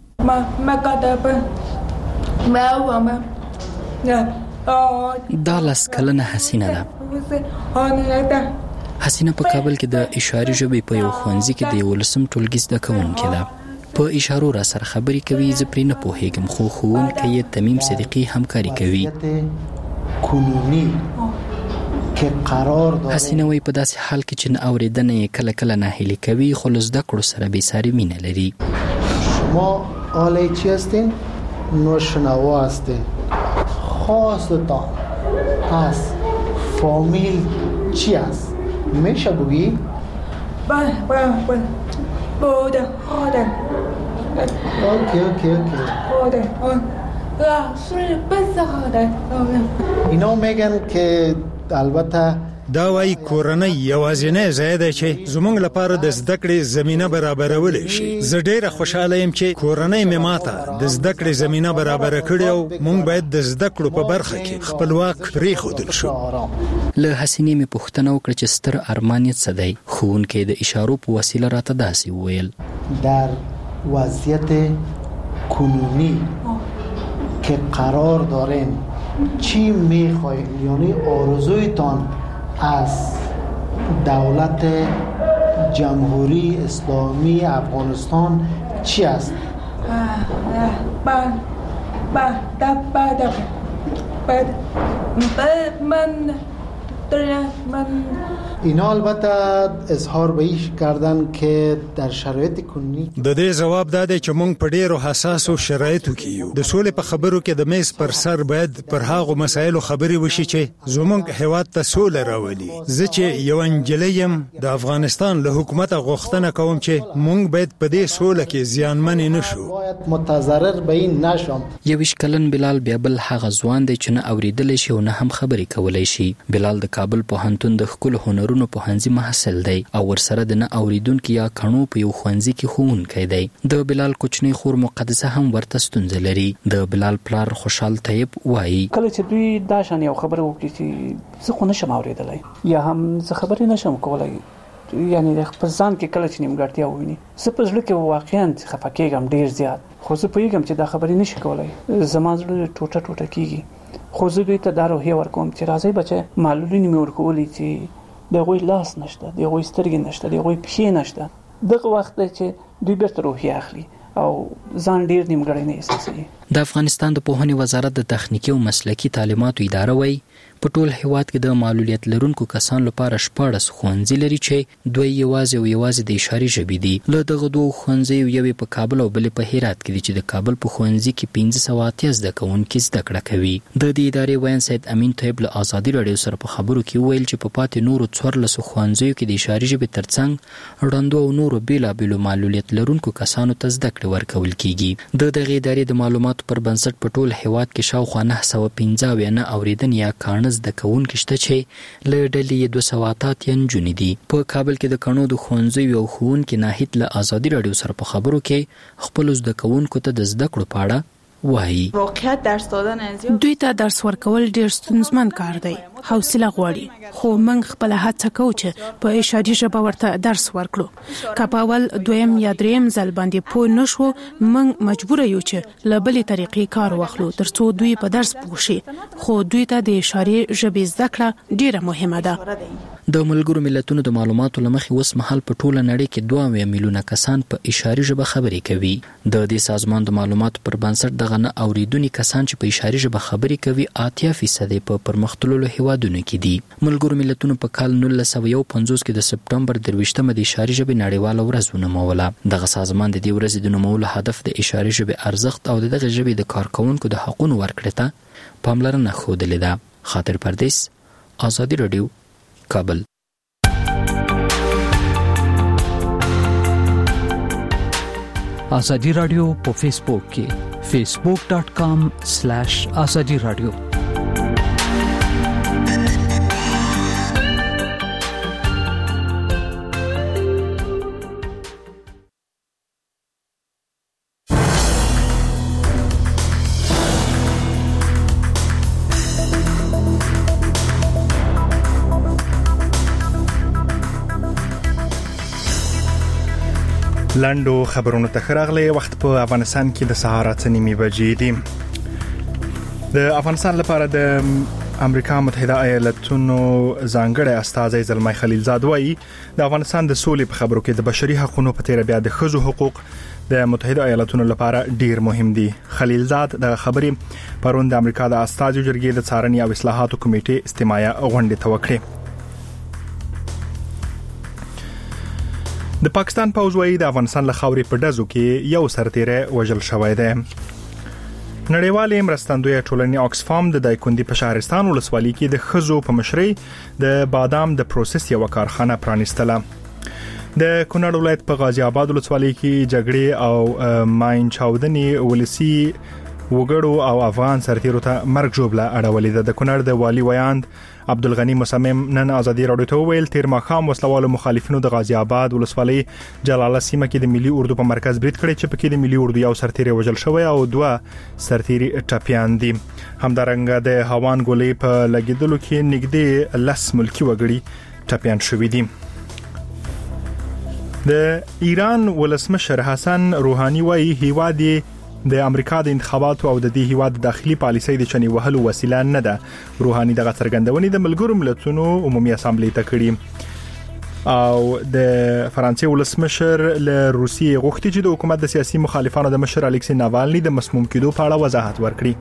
Speaker 20: دا لس کلنه حسینه ده. حسینه په کابل کې د اشاري ژبې په یو ښوونځي کې د یولسم ټولګي زده کوونکې ده. په اشارو را سره خبرې کوي. زه پرې نه پوهېږم خو ښوونکی یې تمیم صدیقي همکاري کوي. حسینه وایي په داسې حال کې چې نه اورېدنه یې کله کله ناهیلي کوي خو له زده کړو سره بېساري مینه لري.
Speaker 21: شما آله چی هستین؟ نوشنوا هستین. خواستتان از فامیل چی است؟ میشه بگی؟
Speaker 9: بله بله بله بوده خاده
Speaker 21: اوکی اوکی اوکی
Speaker 9: خاده رسول بس خاده.
Speaker 21: اینا میگن که البته
Speaker 22: دا وایي کورنۍ یوازینی ځای دی چې زموږ لپاره د زده کړې زمینه برابرولی شي. زه ډېره خوشحاله یم چې کورنۍ مې ماته د زده کړې زمینه برابره کړې او موږ باید د زده کړو په برخه کې خپلواک پرېښودل شو.
Speaker 20: له حسینې مې پوښتنه وکړه چې ستر ارمان یې څه دی. ښوونکی د اشارو په وسیله راته داسې وویل:
Speaker 21: در وضعیت کنونی که قرار دارین چی میخواهید، یعنی آرزویتان از دولت جمهوری اسلامی افغانستان چی است؟
Speaker 9: بعد بعد بعد بعد من من
Speaker 21: اینا البته اظهار به ایش کردن که در شرایط کنونی
Speaker 22: د دې جواب دا دی چې موږ په ډیرو حساسو شرایطو کې یو. د سولې په خبرو کې د میز پر سر باید پر هغو مسایلو خبرې وشي چې زموږ هیواد ته سوله راولي. زه چې یو انجلۍ یم د افغانستان له حکومت غوښتنه کوم چې موږ باید په دې سوله کې زیانمن نه شو.
Speaker 21: باید متضرر به این نشم.
Speaker 20: یویش کلن بلال بیا بل هغه ځوان دی چې نه اوریدلی شي او نه هم خبرې کولی شي. بلال د کابل پوهنتون د ښکلو هنرونو پوهنځي محصل دی او ورسره د نه اوریدونکي یا کڼو په یو ښوونځي کې ښوونکی دی. د بلال کوچنۍ خور مقدسه هم ورته ستونزه لري. د بلال پلار خوشحال طیب وایي:
Speaker 23: کله چې دوی دا شان یو خبره وکړي چې زه خو نشم اوریدلی یا هم زه خبرې نشم کولی، یعنی د خپل ځان کې کله چې نیمګړتیا وویني، زه په زړه کې واقعا خفه کېږم ډېر زیات. خو زه پوهېږم چې دا خبرې نشي کولی، زما زړه ټوټه ټوټه کېږي. خو زه دوی ته دا روحیه ورکوم چې راځئ بچه، معلولینې مې ورښولي چې د هغوی لاس نشته، د هغوی سترګې نشته، د هغوی پښې نشته. دغه وخت دی چې دوی بیرته روحیه اخلي او ځان ډېر نیمګړی نه احساسوي.
Speaker 20: د افغانستان د پوهنې وزارت د تخنیکي او مسلکي تعلیماتو اداره وایي په ټول هیواد کې د معلولیت لرونکو کسانو لپاره شپاړس ښوونځي لري چې دوی یوازې او یوازې د اشاري ژبې دي. له دغه دوو ښوونځیو یوې په کابل او بلې په هرات کې دي چې د کابل په ښوونځي کې پنځه سوه اتیا زده کوونکي زده کړه کوي. د دې ادارې ویاند سید امین طیب له ازادي راډیو سره په خبرو کې وویل چې په پاتې نورو څوارلسو ښوونځیو کې د اشاري ژبې ترڅنګ ړندو او نورو بېلابېلو معلولیت لرونکو کسانو ته زده کړې ورکول کیږي. د دغې ادارې د معلوماتو پر بنسټ په ټول هیواد کې شاوخوا نهه سوه پنځه اویا نه اورېدنې یا کاڼه زده کوونکي شته چې له ډلې یې دوه سوه اته اتیا نجونې دي. په کابل کې د کڼو د ښوونځیو یو ښوونکي ناهید له ازادي راډیو سره په خبرو کې خپلو زده کوونکو ته د زده کړو په اړه وایي:
Speaker 24: واقعیت درس دادن دوی ته درس ورکول ډېر ستونزمن کار دی، حوصله غواړي. خو موږ خپله هڅه کوو چې په اشاري ژبه ورته درس ورکړو. که په اول دویم یا دریم ځل باندې پوه نه شو، موږ مجبوره یو چې له بلې طریقې کار واخلو تر څو دوی په درس پوه شي. خو دوی ته د اشاري ژبې زده کړه ډېره مهمه ده.
Speaker 20: د ملګرو ملتونو د معلوماتو له مخې اوس مهال په ټوله نړۍ کې دوه اویا میلیونه کسان په اشاري ژبه خبرې کوي. د دې سازمان د معلوماتو پر بنسټ دغه نه اوریدونکي کسان چې په اشاري ژبه خبرې کوي اتیا فیصد په پرمختللو هیوادونو هیوادونو کې دي. ملګرو ملتونو په کال نولس سوه یو پنځوس کې د سپټمبر درویشتمه د اشاري ژبې نړیواله ورځ ونوموله. دغه سازمان د دې ورځې د نومولو هدف د اشاري ژبې ارزښت او د دغه ژبې د کارکونکو د حقوقو ورکړې ته پاملرنه ښودلې ده. خاطر پردیس، آزادي رادیو، کابل.
Speaker 16: آزادی رادیو په فیسبوک کې فیسبوک ډاٹ کام سلیش آزادی رادیو.
Speaker 2: لاندو خبرونو ته خراغلی وخت په افغانستان کې د سهار اته نیمې بجې دي. د افغانستان لپاره د امریکا متحده ایالاتونو ځانګړی استازی زلمي خلیلزاد وایي د افغانستان د سولې په خبرو کې د بشري حقوقو په تیر بیا د ښځو حقوق د متحده ایالاتونو لپاره ډیر مهم دي. خلیلزاد د خبرې پرون د امریکا د استازو جرګې د څارنې او اصلاحاتو کمیټې استماعي غونډه ته وکړه. د پاکستان پوځ وایي د افغانستان له خاورې په ډزو کې یو سرتیری وژل شوی دی. نړیوالې مرستندویه ټولنې آکسفام د دایکندي په شهرستان ولسوالۍ کې د ښځو په مشرۍ د بادام د پروسس یو کارخانه پرانیستله. د کونړ ولایت په غازی آباد ولسوالۍ کې جګړې او ماین چاودنې ولسی وګړو او افغان سرتیرو ته مرګ جوړه اړولې ده. د کونړ د والی ویاند عبدالغنی مصمم نن آزادي رادیو ته ویل تیر ماښام وسلوالو مخالفینو د غازی آباد ولسوالۍ جلاله سیمه کې د ملي اردو په مرکز برید کړی چې پکې د ملي اردو یو سرتیری وژل شوی او دوه سرتیری ټپیان دي. همدارنګه د هوان ګولې په لګیدلو کې نږدې لس ملکی وګړي ټپیان شوي دي. د ایران ولسمشر حسن روحاني وایي هیواد د امریکا د انتخاباتو او د دې هیواد د داخلي پالیسۍ د چنې وهلو وسیله نه ده. روحاني دغه څرګندونې د ملګرو ملتونو عمومي اسامبلې ته کړې او د فرانسې ولسمشر له روسیې غوښتي چې د حکومت د سیاسي مخالفانو د مشر الکسی ناوالني د مسموم کېدو په اړه وضاحت ورکړي.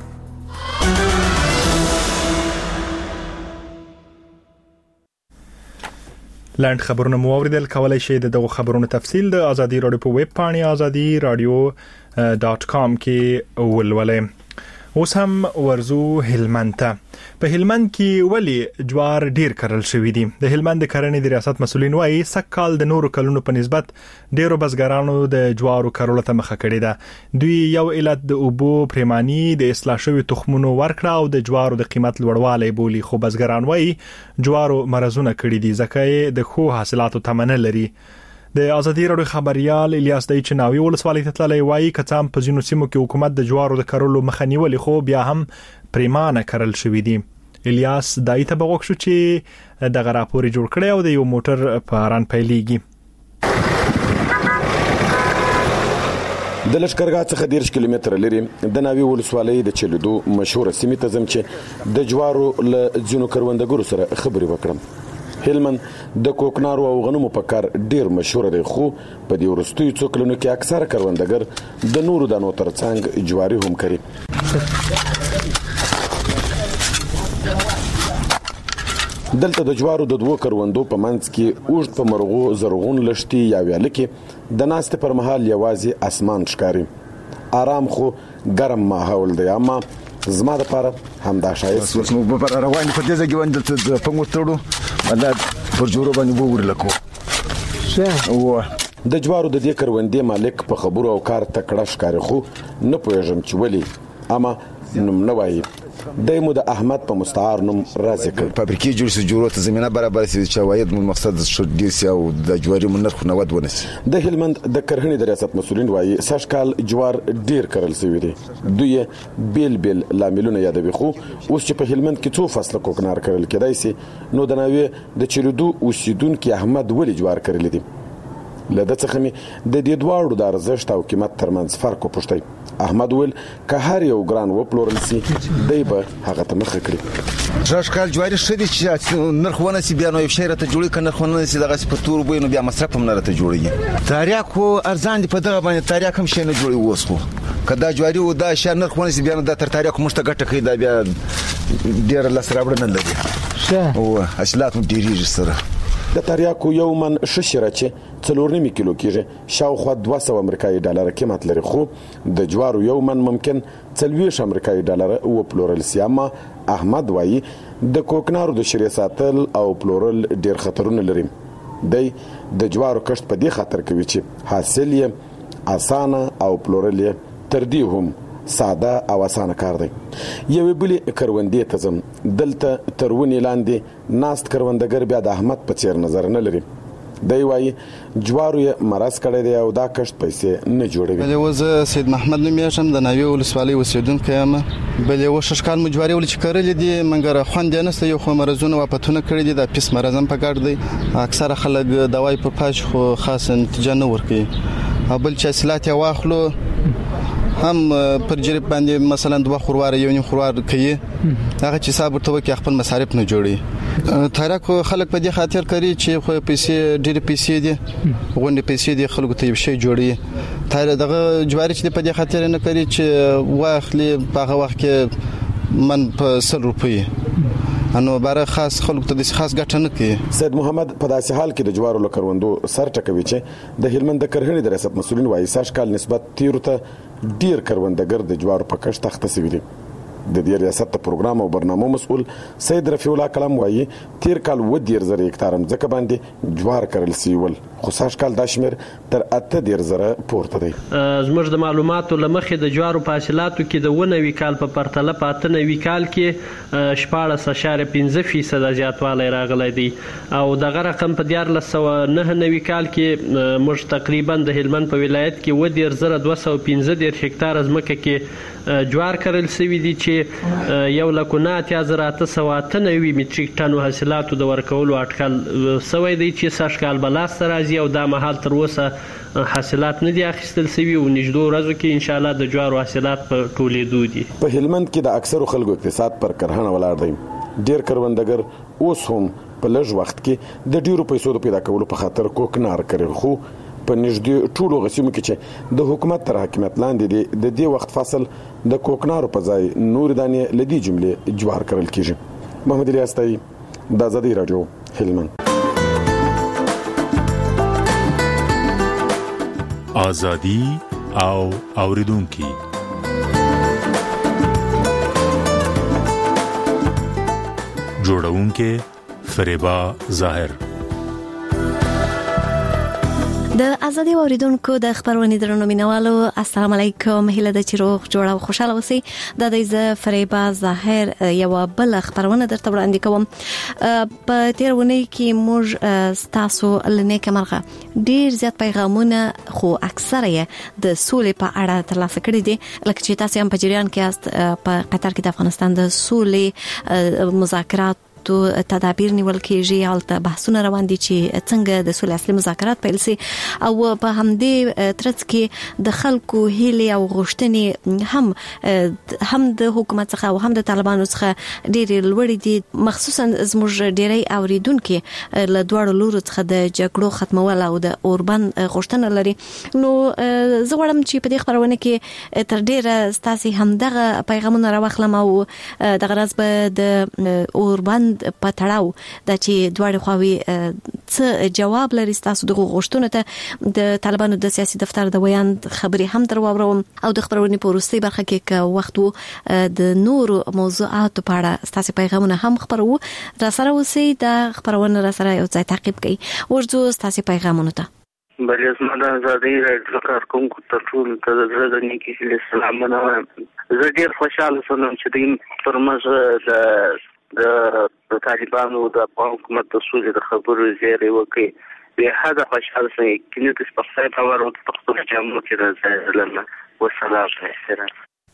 Speaker 2: لاند خبرونه مو اوریدل. کولای شئ دغه خبرونو تفصیل د آزادي رادیو په ویب پاڼه آزادي رادیو ډاٹ کام کې ولولئ. اوس هم ورزو هلمند ته. په هلمند کې ولی جوار ډیر کرل شوی دي. د هلمند د کرنې د ریاست مسولین وایي سکهال د نورو کلونو په نسبت ډیرو بزګرانو د جوارو کرلو ته مخه کړې ده. دوی یو علت د اوبو پریمانی د اصلاح شوی تخمونو ورکړه او د جوارو د قیمت لوړوالی بولی، خو بزګران وایي جوارو مرزونه کړي دي ځکه د خو حاصلاتو تمنه لري. د آزادي رادیو خبريال الیاس د چناوي ولسوالۍ ته تللی وایي کڅام په ځینو سیمو کې حکومت د جوارو د کرلو مخه نیولې خو بیا هم پریمانه کرل شوی دي. الیاس دای ته بغوښ شو چې د غراپوري جوړ کړي او د یو موټر په ران پیلېږي.
Speaker 1: د لشکرګاه څخه ډیر کیلومتر لري د ناوی ولسوالۍ د چلیدو مشهور سیمه ته زم چې د جوارو له ځینو کروندګرو سره خبرې وکړم. هلمند د کوکنارو او غنمو په کار ډیر مشهور دی خو په دې ورستوي څو کلونو کې اکثره کروندګر د نورو دانو ترڅنګ جواری هم کوي. دلته د جوارو د دوه کروندو په منځ کې اوږد په مرغو زرغون لشتي یا ویاله کې د ناست پر مهال یوازې اسمان ښکاري. آرام خو ګرم ماحول دی اما زما د لپاره همدا شایست
Speaker 4: اوس موږ په روان په دې ځای کې باندې د پنګو تړو ولادت پر جوړو باندې وګورل کو
Speaker 1: څه و د جوارو د دې کروندې مالک په خبرو او کار تکړه ښکاري خو نه پوهیږم چې ولی اما نوم نه وایي. دایمو د احمد په مستعار نوم راځي کړ
Speaker 4: فابریکې جوړ سي جوړو ته زمينه برابر سي چې وايد مقصد شو ډیر سي او د جواري منرخ نه ود ونس.
Speaker 1: د هلمند د کرهنې د ریاست مسولین وایي ساشکال جوار ډیر کرل سوي دي. دوی بیل بیل لاملونه یادوي خو اوس چې په هلمند کې څو فصله کوکنار کرل کېدای سي نو د ناوی د چریدو اوسیدونکو احمد ولی جوار کرل دي. لده څخه می د دې دواړو د ارزښت او قیمت ترمنځ فرق وپوښتای. احمد ول که هر یو ګران و پلورل سي دی به هغه ته مخ کړی.
Speaker 4: ځکه جواری شدي چې نرخونه سي بیا نو یو شهر ته جوړی کنه خونه سي دغه په تور بوینو بیا مصرف هم نه ته جوړیږي. تاریخ خو ارزان دی په دغه باندې تاریخ هم شي نه جوړي ووس خو کدا جواری و دا شهر نرخونه سي بیا نو د تر تاریخ مشته ګټه کوي دا بیا ډیر لس راوړ نه لګي. او حاصلات هم ډیریږي سره.
Speaker 1: د تریاکو یو من ششره چې څلور نیم کیلو کېږي شاوخوا دوه سوه امریکایي ډالر قیمت لري، خو د جوارو یو من ممکن څلوېښت امریکایي ډالر وپلورل سي. اما احمد وایي د کوکنارو د شیرې ساتل او پلورل ډیر خطرونه لري. دی د جوارو کښت په دې خاطر کوي چې حاصل یې اسانه او پلورل یې تر دې هم ساده او اسانه کار دی. یوې بلې کروندې ته ځم. دلته تر ونې لاندې ناست کروندګر بیا د احمد په څیر نظر نه لري. دی وایي جوارو یې مرض کړی دی او دا کښت پیسې نه جوړوي.
Speaker 5: بل یو زه سید محمد نوم یې د ناوې ولسوالۍ اوسېدونکی یم. بل یو شش کال مو جواري ولې چې کرلې دي مګر خوند یې نشته. یو خو مرزونه واپتونه کړی دي د پیس مرز هم په ګډ دی. اکثره خلک دوايي په پاش خو خاص نتیجه نه ورکوي. بل چې حاصلات یې واخلو هم پر جریب باندې مثلا دوه خوروار یو نیم خوروار کوي هغه چې حساب ورته وکي خپل مصارف نه جوړي. تاریخ خلک په دې خاطر کوي چې خو پیسې ډېر پیسې دي غونډې پیسې دي خلکو ته یو شی جوړي. تاریخ دغه جواری چې په دې خاطر نه کوي چې واخلي په هغه وخت کې من په سل روپۍ انو بار خاص خلکو ته د خاص ګټه نه کوي.
Speaker 1: سید محمد په داسې حال کې د جوارو لکروندو سر ټکوي چې د هلمند د کرهڼې د ریاست مسؤلین وایي سږ کال نسبت تیرو ته ډیر کروندګر د جوارو په کښت اخته شوي دي. د دې ریاست د پروګرام او برنامو مسؤل سید رفیع الله کلام وایي تیر کال و ډیر زره هکتار ځکه باندې جوار کرل سی ول خو سږ کال دا شمیر تر اته ډیر زره پورته دی.
Speaker 6: زموږ د معلوماتو لمخې د جوارو په حاصلاتو کې د ونوي کال په پرتله په اته نوي کال کې شپاړس اشاریه پنځه فیصد زیاتوالی راغلی دی او دغه رقم په دیارلس سوه نهه نوي کال کې موږ تقریبا د هلمند په ولایت کې و ډیر زره دوه سوه پنځه دېرش هکتار ځمکه کې جوار کرل سوي دي چې یو لک نه اتیا زره اته سوه اته نوي متریک ټنو حاصلاتو د ورکولو اټکل سوی دی چې سږ کال به لاسته راځي او دا مهال تر اوسه حاصلات نه دي اخیستل سوي او نږدې ورځو کې انشاءالله د جوارو حاصلات په ټولېدو دي.
Speaker 1: په هلمند کې د اکثرو خلکو اقتصاد پر کرهڼه ولاړ دی. ډیر کروندګر اوس هم په لږ وخت کې د ډیرو پیسو د پیدا کولو په خاطر کوکنار کوي، خو په نږدې ټولو غسیمو کې چې د حکومت تر حاکمیت لاندې دی د دې وخت فصل د کوکنارو په ځای نور دانې لدی جملې جوار کرل کیږي. محمد الیاستای د آزادی رادیو هلمند.
Speaker 19: آزادی او اوریدونکو جوړونکو فریبا ظاهر.
Speaker 15: د ازادي اوریدونکو د خبرونې درنو مینوالو السلام علیکم. هیله ده چې روغ جوړ او خوشاله اوسئ. د دې ز فریبا ظاهر یو بل خبرونه درته وړاندې کوم. په تیرونه کې موږ تاسو لنیکه مرغه ډیر زیات پیغامونه خو اکثره یې د سولې په اړه ترلاسه کړي دي. لکه چې تاسو هم په جریان کې یاست په قطر کې د افغانستان د سولې مذاکرات تو تدابیر نیول کېږي او ته بحثونه روان دي چې څنګه د سولې اصلي مذاکرات پیل شي او په همدې ترڅ کې د خلکو هیلې او غوښتنې هم هم د حکومت څخه او هم د طالبانو څخه ډېرې لوړې دي. مخصوصا زموږ ډېری اوریدونکو له دواړو لورو څخه د جګړو ختمول او د اوربند غوښتنه لري. نو زه غواړم چې په دې خبرونه کې تر ډېره ستاسو همدغه پیغامونه راوخلم او دغه راز به د اوربند په تړاو د چې دواړو خواوي څه جواب لري تاسو د غوښتنو ته د طالبانو د سیاسي دفتر د ویاند خبري هم در واوروم او د خبرونې په وروستۍ برخه کې که وخت د نورو موضوعاتو په اړه تاسو پیغامونه هم خبرو را سره اوسئ. د خبرونه را سره یو ځای تعقیب کړئ. ورځو تاسو پیغامونه ته
Speaker 11: بلې زما د ازادۍ راډیو کارکونکو ته ټول ته د زړه د نیکي هیلې سلامونه وایم. زه ډېر خوشحاله شوم چې دوی پر موږ د د طالبانو د افغان حکومت د سولې د خبرو زیری وکړي. بیا هدا خوشحاله شوم چې د سپخای باور او پښتون جامو کې راځي. لمه والسلام علیکم.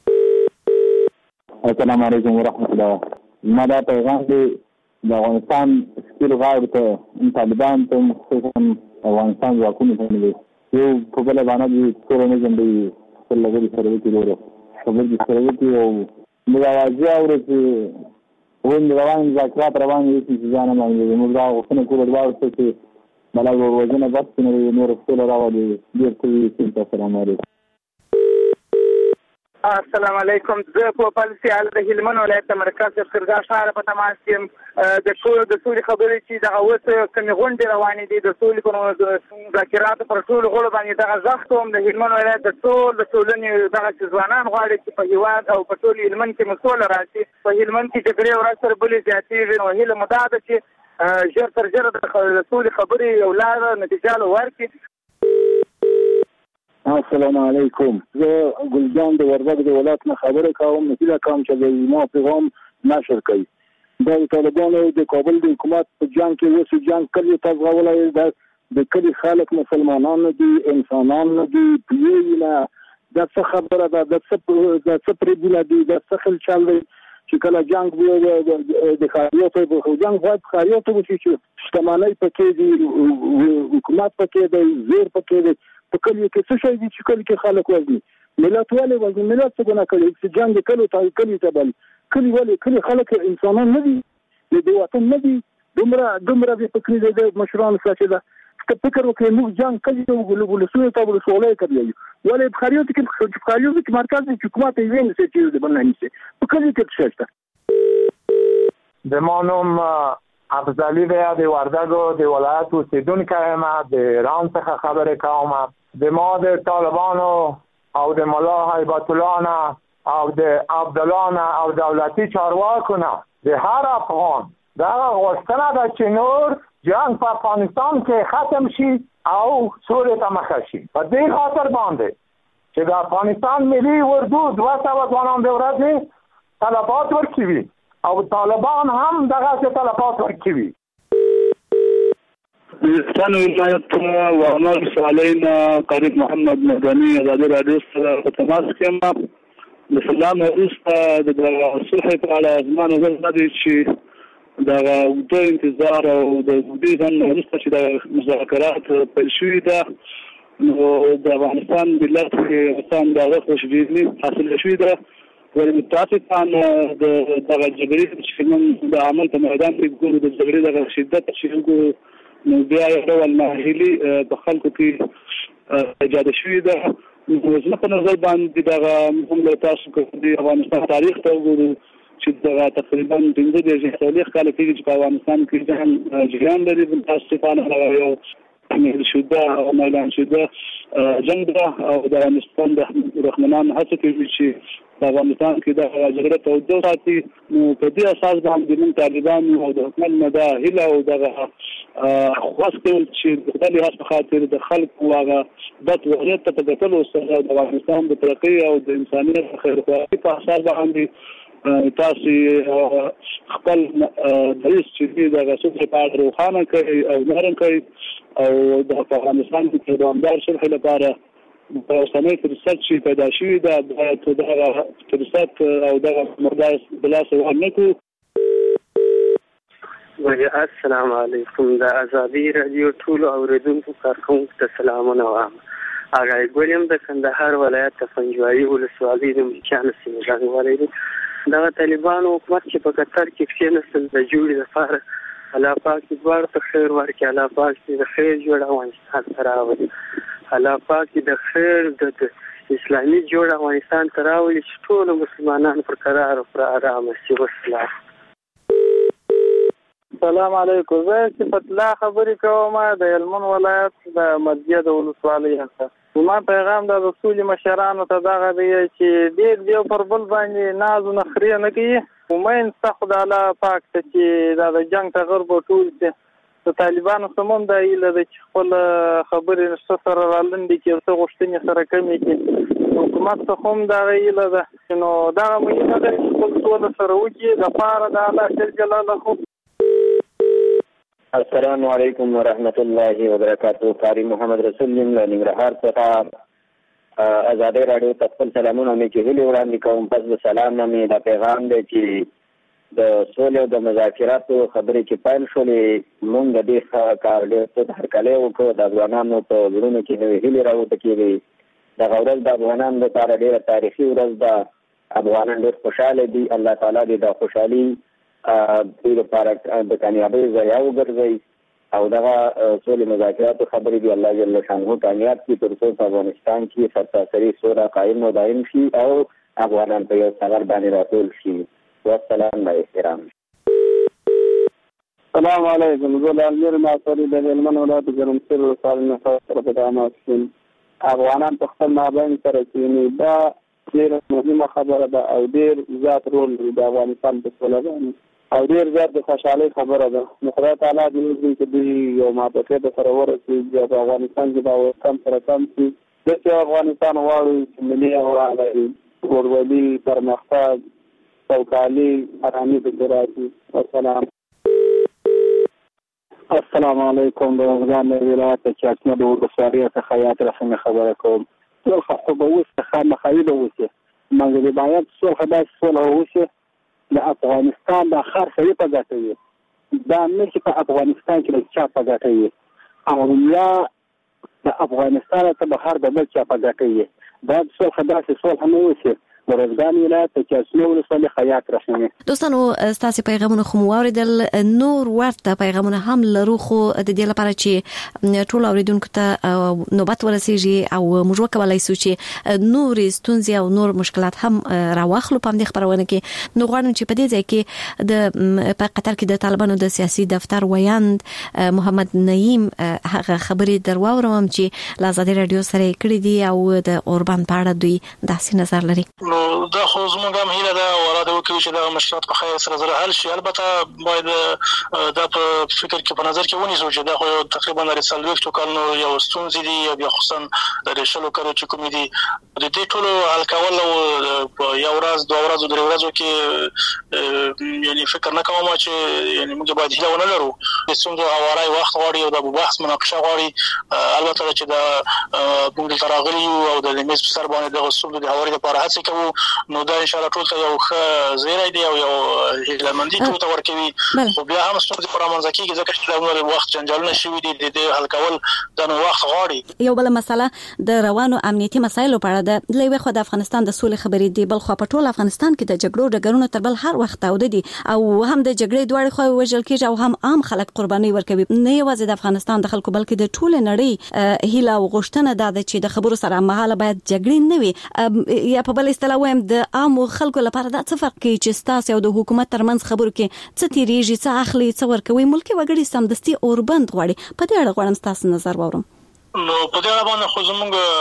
Speaker 12: السلام علیکم ورحمۃ اللہ. ما دا پیغام دی د افغانستان سکیل غاړه ته طالبان ته مخصوصا افغانستان ځواکونو ته دی یو په بل باندې د تورنیزم دی په لګري سره وتی ورو خبر دي سره وتی او موږ واځي او چې وین روان مذاکرات روان دي چې ځان باندې موږ دا غوښتنه کوله دا چې بلای ورځنه بس نه نور ټول راوړي ډیر کوي چې السلام علیکم.
Speaker 3: السلام علیکم. زه په پالیسي حال د هلمند ولایت د مرکز سرګا ښار په تماس یم. د ټول د سولې خبرې چې دغه اوس کمې غونډې روانې دي د سولې په مذاکراتو پر ټولو غړو باندې دغه غږ کوم د هلمند ولایت د ټول د ټولنې دغه چې ځوانان غواړي چې په هېواد او په ټول هلمند کې مو سوله راشي. په هلمند کې جګړې ورځ تر بلې زیاتېږي نو هیله مو دا ده چې ژر تر ژره د سولې خبرې یو لاره نتیجه ورکړي.
Speaker 12: السلام علیکم. زه ګلجان د وردګ د ولایت نه خبره کوم. هیله کوم چې د ما پیغام نشر کړي. د طالبانو د کابل د حکومت په جنگ کې اوس جنگ کړي تاسو غوړای د کلی خلک مسلمانان دي انسانان دي پیونه د څه خبره ده د څه د څه پرېبونه دي د څه خل چل دی چې کله جنگ وي د خاریاتو په جنگ وای خاریاتو چې شتمنۍ پکې دي حکومت پکې دی زیر پکې دی په کلی کې څه شي دي چې کلی کې خلک وځي ملت ولې وځي ملت څه ګناه کوي چې جنگ کلو ته کلی ته بل کلی ولې کلی خلک انسانان نه دي د وطن نه دي دومره دومره په کلی د مشرانو سره ده ته فکر وکړې موږ جنگ کوي ته وګورو سونه ته وګورو سوالای کوي ولې بخاریو کې بخاریو کې مرکز د حکومت یې نه څه چیز دی باندې څه په کلی کې څه شته
Speaker 8: د مانوم افضلی ویا د وردګو د ولایت اوسیدونکی یم د ایران څخه خبرې کوم. د ما د طالبانو او د ملا هیبت الله نه او د عبدالله نه او دولتي چارواکو نه د هر افغان دغه غوښتنه ده چې نور جنگ په افغانستان کې ختم شي او سولې ته مخه شي. په دې خاطر باندې چې د افغانستان ملي اردو دوه سوه ځوانان د ورځې طلبات ورکوي او طالبان هم دغه طلبات ورکوي.
Speaker 12: ستان ولایت و عمر سالین قریب محمد مدنی ازادي رادیو سره په تماس کې ما د سلام وروسته د صلح په اړه زمانه زړه چې دا د انتظار او د دې ځان وروسته چې د مذاکرات پیل شوي ده نو د افغانستان ملت کې انسان دا خوشبیني حاصل شوي ده ولې متاسفانه د دغه جګړې چې موږ د عمل په میدان کې ګورو د جګړې د شدت چې موږ نو بیا یو ډول ناهیلي په خلکو کې ایجاد شوې ده. زما په نظر باندې دغه موږ تاسو کې د افغانستان تاریخ ته وګورو چې دغه تقریبا پنځه دېرش څلوېښت کاله کېږي چې په افغانستان کې جنګ جریان لري. متاسفانه هغه یو تحمیل شده او اعلان شده جنگ ده او د افغانستان د رحمنان هڅه کوي چې په افغانستان کې د جګړې توجه ساتي. نو په دې اساس باندې موږ طالبان او د حکومت نه دا هیله او دغه خواسته چې د خپل هڅه خاطر د خلکو هغه بد وضعیت ته کتل او د افغانستان د ترقۍ او د انسانیت خیر خواهی په اساس باندې تاسو خپل دریس چې دغه څه په اړه روښانه کوي او نرم کوي او د افغانستان د دوامدار صلح لپاره په اوسنۍ فرصت چې پیدا شوې ده باید دغه فرصت او دغه مقدار بلاسه ورنکو.
Speaker 11: السلام علیکم. د ازادي رادیو ټول اوریدونکو کارکونکو ته سلامونه وایم. اغای ګولیم د کندهار ولایت د پنجوایي ولسوالۍ د مچانو سیمې ځانګړی دی. دغه طالبانو حکومت چې په قطر کې کېناستل د جوړې لپاره الله پاک دې دواړو ته خیر ورکړي. الله پاک دې د خیر جوړ افغانستان ته راولي. الله پاک دې د خیر د اسلامي جوړ افغانستان ته راولي چې ټول مسلمانان پر قرار او پر آرامه شي. والسلام.
Speaker 3: السلام علیکم. زه صفت الله خبرې کوم د هلمند ولایت د مسجد ولسوالۍ څخه. ما پیغام د رسول مشرانو ته دغه دی چې ډېر دیو پر بل باندې ناز او نخرې نه کوي. ومن استخد الله پاک ته چې دا د جنگ ته غرب ټول چې د طالبانو سمون د ایله د خپل خبرې نشته سره رالاندې کې څه غوښتنې سره کمی کې حکومت ته هم دا ایله ده نو دا مهمه ده چې خپل ټول سره وکړي د پاره د الله جل جلاله.
Speaker 13: السلام علیکم ورحمت الله وبرکاتہ. قاری محمد رسول الله ننګرهار څخه ازادي رادیو ته خپل سلامونه مې کې هلي وړاندې کوم. پس د سلام نه مې دا پیغام دی چې د سولې او د مذاکراتو خبرې چې پیل شولې موږ د دې کار ډېر څه هرکلی وکړو. د افغانانو په زړونو کې نوې هیلې راوټکېږي. دغه ورځ د افغانانو لپاره ډېره تاریخي ورځ ده. افغانان ډېر خوشحاله دي. الله تعالی دې د خوشحالي دوی لپاره د کامیابۍ ځای وګرځوي او دغه سولې مذاکراتو خبرې دي الله جل شانه کامیاب کړي تر څو په افغانستان کې سرتاسري سوله قایم او دایم شي او افغانان په یو څغر باندې راټول شي. والسلام با احترام.
Speaker 7: السلام علیکم. زه لالمیر ناصری د هلمند ولایت ګرمسیر ولسوالۍ نه سره په دامات یم. افغانان په خپل مابین سره کینی دا ډېر مهمه خبره ده او ډېر زیات رول لري د افغانستان په سوله باندې او ډېر زیات د خوشحالۍ خبره ده. نو خدای تعالی دې وکړي چې دوی یو موافقې ته سره ورسېږي په افغانستان کې دا کم سره کم شي. داسې افغانستان غواړو چې ملي هویت لري، ورورولي، پرمختګ، سوکالي، ارامي پکې راشي. والسلام. السلام علیکم. د افغان ولایت چاچمه د ولسوالۍ څخه یاد رسمي خبره کوم. صلح خو به اوس خامخا به وشي، مګر باید صلح داسې صلح وشي د افغانستان د خر سړي په ګټه وي، دا نه چې په افغانستان کې د چا په ګټه وي او یا د افغانستان ته بهر د بل چا په ګټه وي. دا صلح داسې صلح نه وشي. ورزګان ولایت ته چاسنو ولسوالۍ خیاط رسمي.
Speaker 15: دوستانو ستاسو پیغامونه خو واردل، نور ورته پیغامونه هم لرو، خو د دې لپاره چې ټول اوریدونکو ته نوبت ورسیږي او موږ وکولای شو چې نور ستونزې او نور مشکلات هم راوخلو په دې خبرونه کې. نو غواړم چې په دې ځای کې د په قطر کې د طالبانو د سیاسي دفتر ویاند محمد نعیم هغه خبرې درواورم چې لازادي رادیو سره کړې دي او د اوربان په اړه دوی داسې نظر لري.
Speaker 10: نو دا خو زموږ هم هیله ده او اراده وکړو چې دا مشکلات په خیر سره سره حل شي. البته باید دا په فکر کې په نظر کې ونیسو چې دا خو تقریبا د څلوېښتو کلونو یو ستونزې دي او بیا خصوصا د رشلو کړو چې کوم دي د دې ټولو حل کول او یو ورځ دوه ورځې درې ورځې کې یعنی فکر نه کوم چې یعنی موږ باید هیله ونه لرو. د څنګه حواله وخت غواړي او د بحث مناقشه غواړي. البته چې دا موږ تراغلي او د میز په سر باندې د غصب د حواري لپاره هڅه کوو. نو دا ان شاء الله ټول ته یو ښه زیری دی او یو هیلمندي ټول ته ورکوي. خو بیا هم ستاسو پر منځ کې ځکه چې د وخت جنجالونه شوي دي د دې حل کول د نو وخت غواړي.
Speaker 15: یو بل مسله د روانو امنیتي مسایلو په اړه ده. لوي خو د افغانستان د سولې خبرې دی، بل خو په ټول افغانستان کې د جګړو ډګرونو تر بل هر وخت تاوده دي او هم د جګړې دوړې خو وژل کېږي او هم عام خلک قرباني ورکوي. نه یوازې د افغانستان د خلکو بلکې د ټول نړۍ هیله او غوښتنه ده چې د خبرو سره مهاله باید جګړې نه وي. یا په بل اصطلاح وایم د عام خلکو لپاره دا څه فرق کوي چې تاسو او د حکومت ترمنځ خبرو کې څه تیریږي، څه اخلي، څه ورکوي. ملکی وګړي سمدستي اوربند غواړي. په دې اړه غواړم تاسو نظر واورم.
Speaker 10: نو په دې اړه باندې خو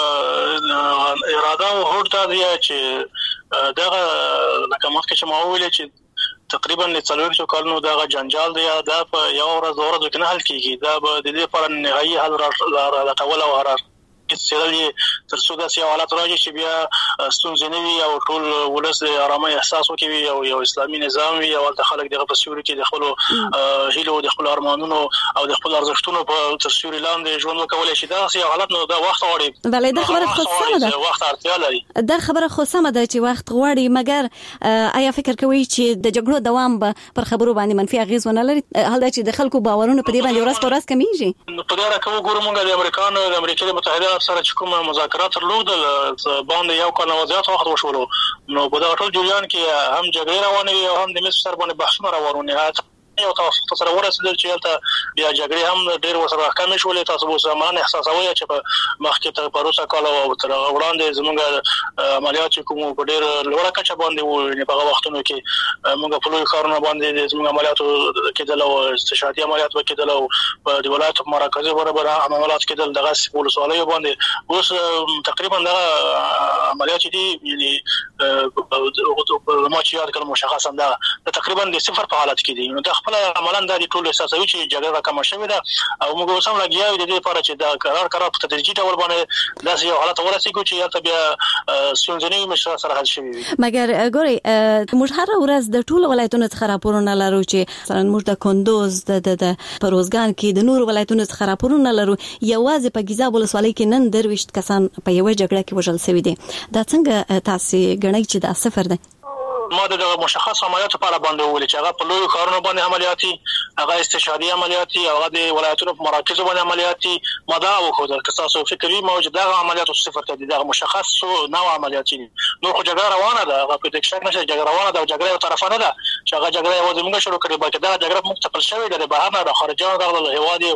Speaker 10: زموږ اراده او هوډ دا دی چې دغه لکه مخکې چې ما وویل چې تقریبا د څلوېښتو کلونو دغه جنجال دی دا په یو ورځ دوه ورځې کې نه حل کیږي. دا به د دې لپاره نهایي حل راټول او هر چې تر څو داسې حالات راځي چې بیا ستونزې نه وي او ټول ولس د آرامۍ احساس وکوي او یو اسلامي نظام وي او د خلک دغه په سیوري کې د خپل هیلو د خپل ارمانونو او د خپل ارزښتونو په تر سیوري لاندې ژوند وکولای شي. دا سي حالات نو دا وخت غواړي.
Speaker 15: بلې دا خبره خو سمه ده،
Speaker 10: وخت اړتیا لري.
Speaker 15: دا خبره خو سمه ده چې وخت غواړي، مګر آیا فکر کوي چې د جګړو دوام به پر خبرو باندې منفي اغیز ونه لري؟ حال دا چې د خلکو باورونه په دې باندې ورځ په ورځ کمیږي.
Speaker 10: نو په دې اړه کوم ګورم موږ د امریکانو د امریکا متحده سره چې کوم مذاکرات ترلودل باندې یو کال وضعیت وخت وشولو. نو په دا ټول جریان کې هم جګړه روانه وي او هم د مصر باندې بحثونه روانونه یو توافق سره ورسېدل چې یلته بیا جګړې هم ډېر وسره کم شولې. تاسو به زمانه احساسوي چې په مخکې ته پروسه کال او تر وړاندې زموږ عملیات کوم په ډېر لوړه کچه باندې وو. په هغه وختونو کې موږ په لوی کارونه باندې زموږ عملیات کېدل او استشهادي عملیات وکړل او په د ولایت مرکزي برابر عملیات کېدل دغه ولسوالیو باندې. اوس تقریبا دغه عملیات دي یعنی ما چې یاد کړم مشخصا دا تقریبا د صفر په حالت کې دي. نو دا خپل عملاً د ټول احساسوي چې جګړه کم شوې ده او موږ اوس هم لګیا یو د دې لپاره چې دا قرار قرار په تدریجي ډول باندې داسې یو حالت ورسېږو چې یلته بیا ستونزې مشره سره حل شوي وي.
Speaker 15: مګر ګورئ موږ هر ورځ د ټول ولایتونو څخه راپورونه لرو چې مثلا موږ د کندوز د پروزګان کې د نور ولایتونو څخه راپورونه لرو. یوازې په ګیزاب ولسوالۍ کې نن درويشت کسان په یو جګړه کې وژل شوي دي. دا څنګه تاسو ګڼئ چې دا صفر ده؟
Speaker 10: ما د مشخص عملیاتو په اړه باندې ویل چې هغه په لوی کارونو باندې عملیاتي هغه استشهادي عملیات دي، هغه د ولایتونو په مراکزو باندې عملیات دي. ما دا وښودل که تاسو فکر وي موجود دغه عملیات صفر ته دي، دغه مشخص نوع عملیات دي. نور خو جګړه روانه ده، هغه په دې شک نشته جګړه روانه ده او جګړه یو طرفه نه ده چې هغه جګړه یوازې موږ شروع کړې، بلکې دا جګړه موږ ته پل شوې ده، د بهر نه د خارجيانو دغه هیواد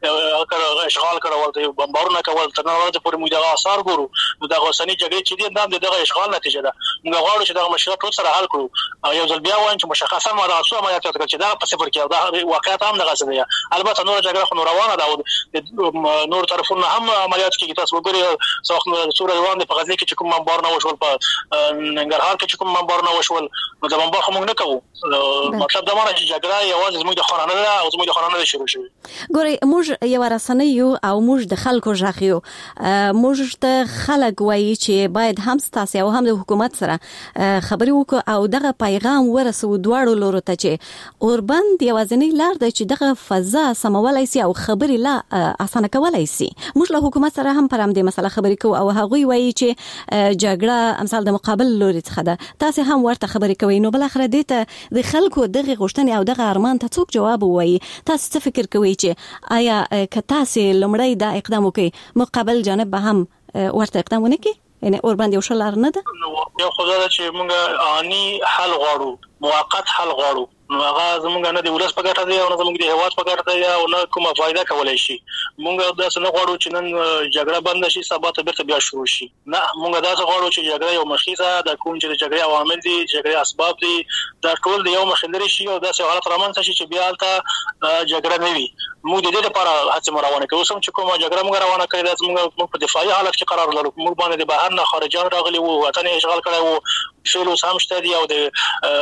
Speaker 10: یې اشغال کړول دي، بمبارونه کول، تر نن ورځې پورې موږ دغه آثار ګورو. نو دغه اوسنۍ جګړې چې دي دا د دغه اشغال نتیجه ده. موږ غواړو چې دغه مشکلات ټول سره حل کړو. یو ځل بیا وایم چې مشخصا ما دغه څو عملیات وکړل چې دا په صفر کې دا واقعیت هم دغه څه دی. البته نور جګړه خو روانه ده او نور طرفونه هم عملیات کوي. تاسو وګورئ څو سوره روان دي په غزني کې چې کوم بمبارونه وشول، په ننګرهار کې چې کوم بمبارونه وشول، نو د بمبار خو موږ نه کوو. مطلب دا معنی چې جګړه یوازې زموږ د خانانه ده او زموږ د خانانه شروع شوه.
Speaker 15: ګورئ موږ یو رسنۍ یو او موږ د خلکو ژغ یو، موږ ته خلک وایي چې باید هم ستاسو او هم د حکومت سره خبرې وکړو او دغه پیغام ورسو دواړو لورو ته چې اوربند یوازینی لار ده چې دغه فضا سمولای شي او خبرې لا اسانه کولای شي. موږ له حکومت سره هم پر همدې مسله خبرې کوو او هغوی وایي چې جګړه امثال د مقابل لوري څخه ده. تاسو هم ورته خبرې کوي، نو بل اخر دې ته د خلکو دغه غوښتنې او دغه ارمان ته څوک جواب وایي؟ تاسو څه فکر کوئ چې آیا که تاسو لمړی دا اقدام وکړي مقابل جانب به هم ورته اقدام ونه کړي؟ یعنی اوربند یو شلار نه ده.
Speaker 10: یو خدای چې موږ آنی حل غواړو، موقت حل غواړو، نو هغه زمونږ نه د ولس په ګټه دی او نه زمونږ د هیواد په ګټه دی او نه کومه فائدہ کولای شي. موږ دا څه نه غواړو چې نن جګړه بند شي سبا ته بیرته بیا شروع شي. نه، موږ دا څه غواړو چې جګړه یو مخیزه د کوم چې د جګړې عوامل دي، جګړې اسباب دي، دا ټول د یو مخندري شي او دا څه حالت رامنځته شي چې بیا الته جګړه نه وي. موږ د دې لپاره هڅه روانه کوو. سم چې کومه جګړه موږ روانه کړې ده، موږ په دفاعي حالت کې قرار لرو. موږ باندې د بهر نه خارجيان راغلي وو، وطن اشغال کړی وو، شیلو سم شته دي او د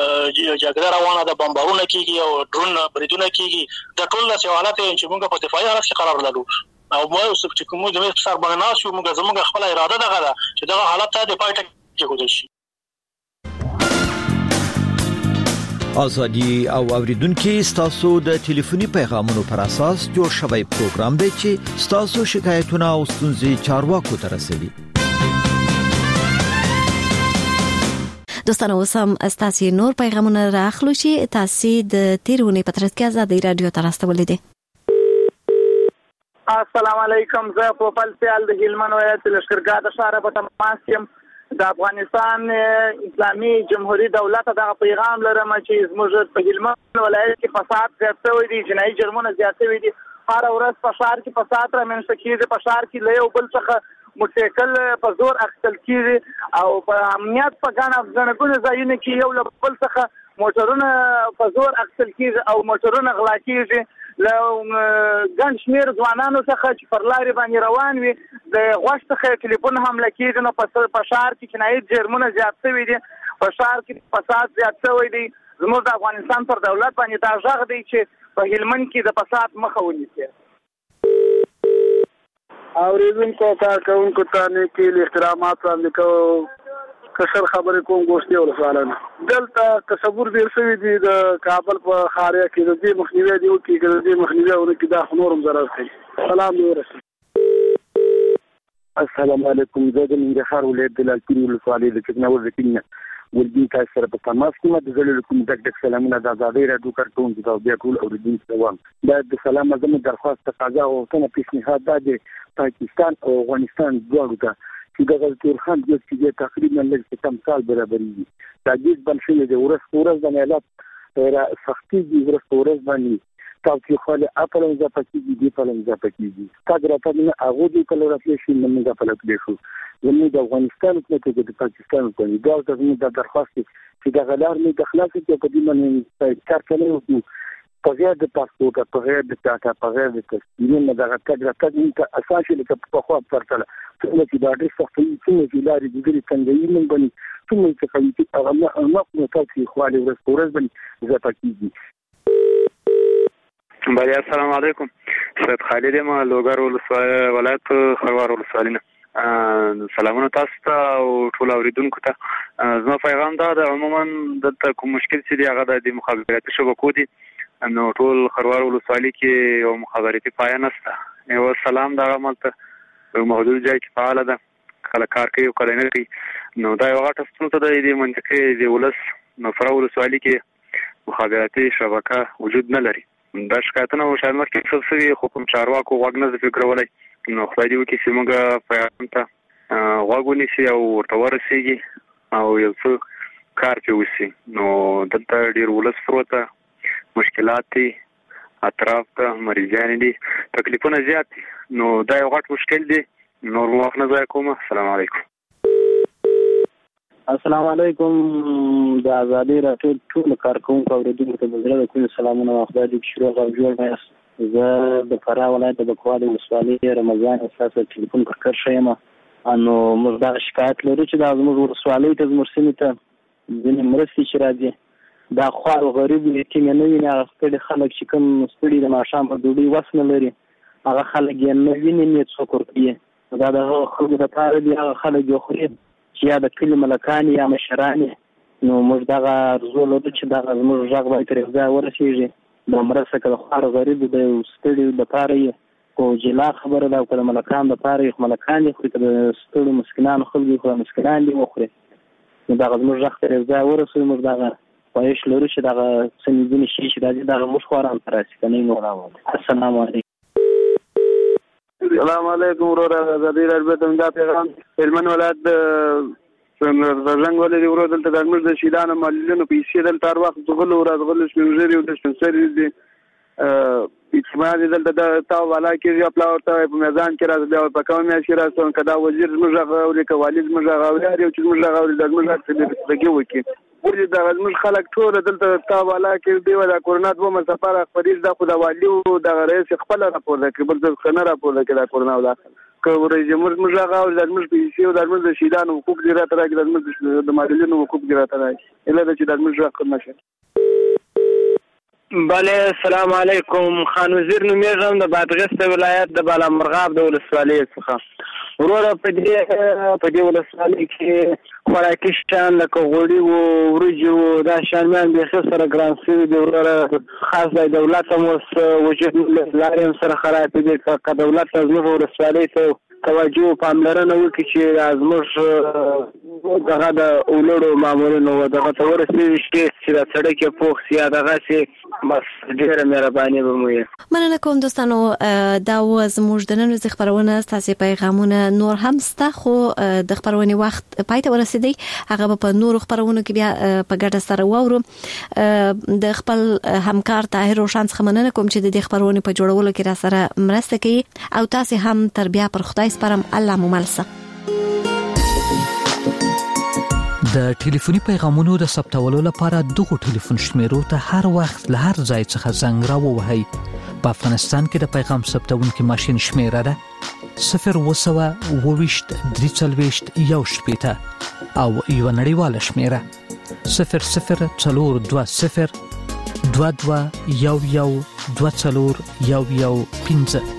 Speaker 10: جګړه روانه ده، بمبارونه کیږي او ډرون بریدونه کیږي. دا ټول څه حالات چې موږ په دفاعي حالت کې قرار لرو او موږ چې کوم د مې سر باندې ناسو موږ زموږ خپل اراده دغه ده چې دغه حالت ته د پایټ کې ودل شي.
Speaker 9: ازادي او اوریدونکو ستاسو د ټلیفوني پیغامونو پر اساس جوړ شوی پروګرام دی چې ستاسو شکایتونه او ستونزې چارواکو ته رسوي.
Speaker 15: دوستانو اوسم ستاسو نور پیغامونه راخلو چې تاسو د تیرونی پترت کې آزادي رادیو ته راستولې دي.
Speaker 3: السلام علیکم، زه په خپل سیال د هلمند ولایت لشکرګاه د شهر په تماس یم. د افغانستان اسلامي جمهوریت دولت دغه پیغام لرم چې زموږ په هلمند ولایت کې فساد زیات شوی دی، جنایي جرمونه زیات شوی دي. هر ورځ په ښار کې فساد رامنځته کیږي، په ښار کې له یو بل څخه موټرسایکل په زور اخیستل کیږي او په امنیت په ګڼه ګڼه ځایونو کې یو له بل څخه موټرونه په زور اخیستل کیږي او موټرونه غلا کیږي. له ګڼ شمېر ځوانانو څخه چې پر لارې باندې روان وي د غوښ څخه ټلیفون حمله کیږي. نو په ښار کې جنایي جرمونه زیات شوي دي، په ښار کې فساد زیات شوی دی. زموږ د افغانستان پر دولت باندې دا غږ دی چې په هلمند کې د فساد مخه ونیسي.
Speaker 14: اوریدونکو کارکوونکو ته نیکې احترامات وړاندې کوم. کشر خبرې کوم ګوشتي ولسوالانه دلته تصور ډیر شوی دی د کابل په خاریا کې د دې مخنیوي دی او کې د دې مخنیوي او کې دا نورم ضرر کوي. سلام دی ورسې. السلام علیکم، زه د ننګرهار ولایت د لالپورې ولسوالۍ د چکناور ځکینه ولدي تاسو سره په تماس کې د زړه کوم دغه د سلامونه د آزادۍ رادیو کارکونکو ته بیا ټول اوریدونکو ته دا د سلام زموږ درخواست تقاضا او څنګه پیشنهاد ده پاکستان او افغانستان دواړو ته چې د غلطور خان د چې تقریبا لږ کم سال برابرۍ دا د بنشي د ورس ورس د ملت را سختي د ورس ورس باندې تاسو خو له خپل ځپکې دي په لږ ځپکې تا درته نه هغه د کلو راتلې شي نه موږ په لږ شو زموږ د افغانستان په کې د پاکستان په کې دا زموږ د درخواست چې د غلار نه د خلاص کې په دې باندې کار کوي په غیر د پاسپورت په غیر د ټاکا په غیر د تصدیق نه دغه کډه کډه ته اساسي لکه په خو پرتله څنګه چې دا ډېر سختي څنګه چې لارې د دې څنګه یې باندې څنګه چې کوي هغه نه نه نو تاسو خو له ورځ باندې زپکیږي.
Speaker 17: بله السلام علیکم، سید خالد ما لوګر ولایت خروار ولسوالۍ. سلامونه تاسو ته او ټول اوریدونکو ته. زما پیغام دا د عموما دلته کوم مشکل چې دی هغه د مخابراتي شبکو دي، نو ټول خروار ولسوالۍ کې یو مخابراتي پایه نشته. یو سلام دا عملته یو محدود ځای کې فعال ده، کله کار کوي او کله نه کوي. نو دا یو غټه ستونزه ده د منطقې د ولس نو فرا ولسوالۍ کې مخابراتي شبکه وجود نه لري. د شکایتونو شاید مخکې څه څه خو کوم چارواکو غوږ نه فکرولای نو خدای دې وکړي چې موږ پیغام ته غوږ ونیسي او ورته ورسیږي او یو څه کار پرې وشي. نو دلته ډېر ولس پروت مشکلات دي اطراف ته مریضان دي تکلیفونه زیات دي نو دا یو غټ مشکل دی. نور وخت نه ځای کوم. السلام علیکم.
Speaker 18: السلام علیکم. د ازادي راډیو ټول کارکونکو اوریدونکو ته د زړه کوم سلامونه او خدای دې شروع او جوړ یاست. زه د فراه ولایت د بکوالي ولسوالۍ رمضان اساسه ټلیفون پر کار شیم. انو موږ دا شکایت لرو چې د زموږ ولسوالۍ ته زموږ سیمې ته ځینې مرستې چې راځي دا خوار غریب یتیم نه ویني. هغه ستړي خلک چې کوم ستړي د ماښام په ډوډۍ وس نه لري هغه خلک یې نه ویني نه څوک ورکوي. دا د خلکو دپاره دي هغه خلک یې خوري چې یا د کلي ملکان یا مشران. نو موږ دغه ارزو لرو چې دغه زموږ غږ باید تر ځای ورسېږي. دا مرسته که د خوار غریب د ستړي دپاره یې خو جلا خبره ده او که د ملکان دپاره یې خو ملکان دې خوري که د ستړو مسکینانو خلکو یې خو د مسکینان دې وخوري. نو دغه زموږ غږ تر ځای ورسوي. موږ دغه خواهش لرو چې دغه څه ځینې شي چې راځي دغه موږ خواران ته راسي که نه یې نور. السلام علیکم.
Speaker 14: السلام علیکم ورور. ازادي راډیو ته دا پیغام هلمند ولایت د زنګ ولې ورور دلته د موږ د شیدانو مالونو پیسې دلته هر وخت غلو ورځ غلو شنځري او د شنځري دي اجتماعي دلته د تاو والا کې یا پلاو ته په میدان کې راځي او په کومه کې راځي کدا وزیر موږ غوړي کوالي موږ غوړي او چې موږ غوړي د موږ څخه دغه وکی ورته د موږ خلک ټول دلته تاو والا کې دی ولا کورونا دوه مسافر خبرې د خدا والي او د رئیس خپل راپور ده کې بل څه خنه راپور ده کې د کورونا ولا کوي جمهور موږ غوړي د موږ پیسې او د موږ شیدان حقوق دي راته راځي د موږ د ماډلونو حقوق دي راته راځي اله چې د موږ حق نشه.
Speaker 3: بله السلام علیکم. خان وزیر نومیږم د بادغیس ولایت د بالامرغاب د ولسوالۍ څخه. وروره په دې په دې ولسوالۍ کې خوراکي شیان لکه غوړي و وریجې و دا شیان مې بیخي سره ګران شوي دي. وروره خاص د دولت هم اوس وجود لارې هم سره خراب دي که دولت زموږ ولسوالۍ ته توجه او پاملرنه وکړي چې زموږ دغه د اولړو مامورینو دغه ته ورسېږي چې دا سړک یې پوخ سي یا دغسې بس ډېره مهرباني به مو وي.
Speaker 15: مننه کوم دوستانو. دا و زموږ د نن ورځې خپرونه. ستاسې پیغامونه نور هم سته خو د خپرونې وخت پای ته ورسېدی. هغه به په نورو خپرونو کې بیا په ګډه سره واورو. د خپل همکار طاهر روشن څخه مننه کوم چې د دې خپرونې په جوړولو کې را سره مرسته کوي او تاسې هم تر بیا پر خدای سپارم. الله مو ملسه.
Speaker 16: د ټلیفوني پیغامونو د ثبتولو لپاره دغه ټلیفون شمیرو ته هر وخت له هر ځای څخه زنګ راووهئ. په افغانستان کې د پیغام ثبتونکو ماشين شمیره ده صفر وسوه اوويشت درې څلويشت یو شپېته او یو نړیواله شمیره صفر صفر څلور دوه صفر دوه دوه یو یو دوه څلور یو یو پنځه.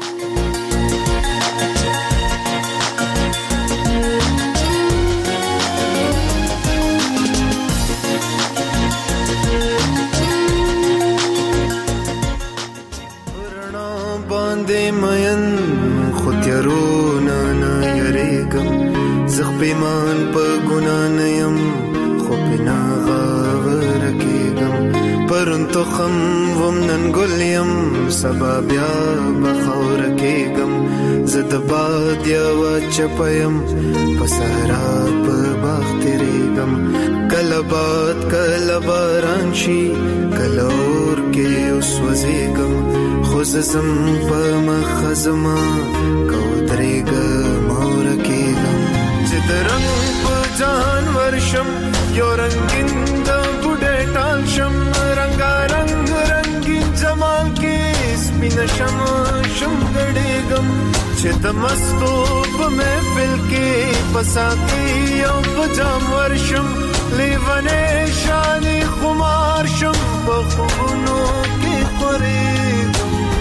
Speaker 21: پیمان په ګنا نه يم خو پنا غاور کېږم پرون تو خم وم نن ګل يم سبا بیا بخور کېږم زه د باد یو چپیم په صحرا په باغ تېرېږم کله باد کله باران شي کله اور کې اوس وځېږم خو زه ځم په مخه زما که ودرېږم اور کېږم چې د رنګ په ځان ورشم یو رنګین د بوډۍ ټال شم رنګارنګ رنګین جمال کې سپینه شم شم ګډېږم چې د مستو په محفل کې په ساقي او په جام ورشم لیونی شانې خمار شم په خوبونو کې خورېږم.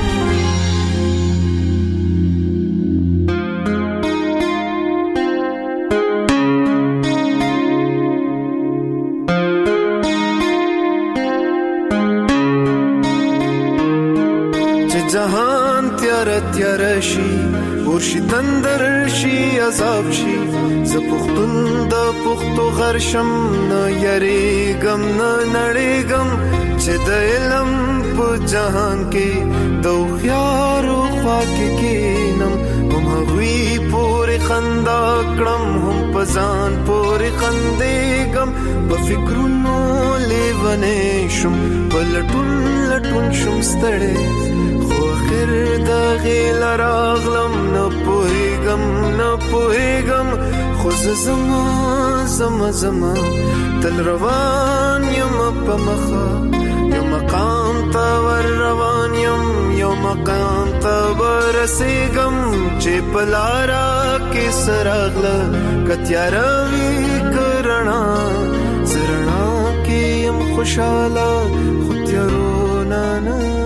Speaker 21: جهان تیار تیار شي ورشي تندر شي عذاب شي ز پختون د پختو غرشم نه یریګم نه نړیګم چې د علم په جهان کې د خيارو خوا کې کینم هم هغوی پورې خندا کړم هم پزان پورې خندېږم په فکرونو لیونی شم په لټون لټون شم ستړی خو اخر د غیل راغلم نه پوهېږم نه پوهېږم خو زه زما زما زما تل روان یم په مخه یو مقام ته ور روان یم یو مقام ته ورسېږم چې په لاره کې څه راغله که تیاره وي که رڼا زه رڼا کې یم خوشحاله خو تیارو نه نه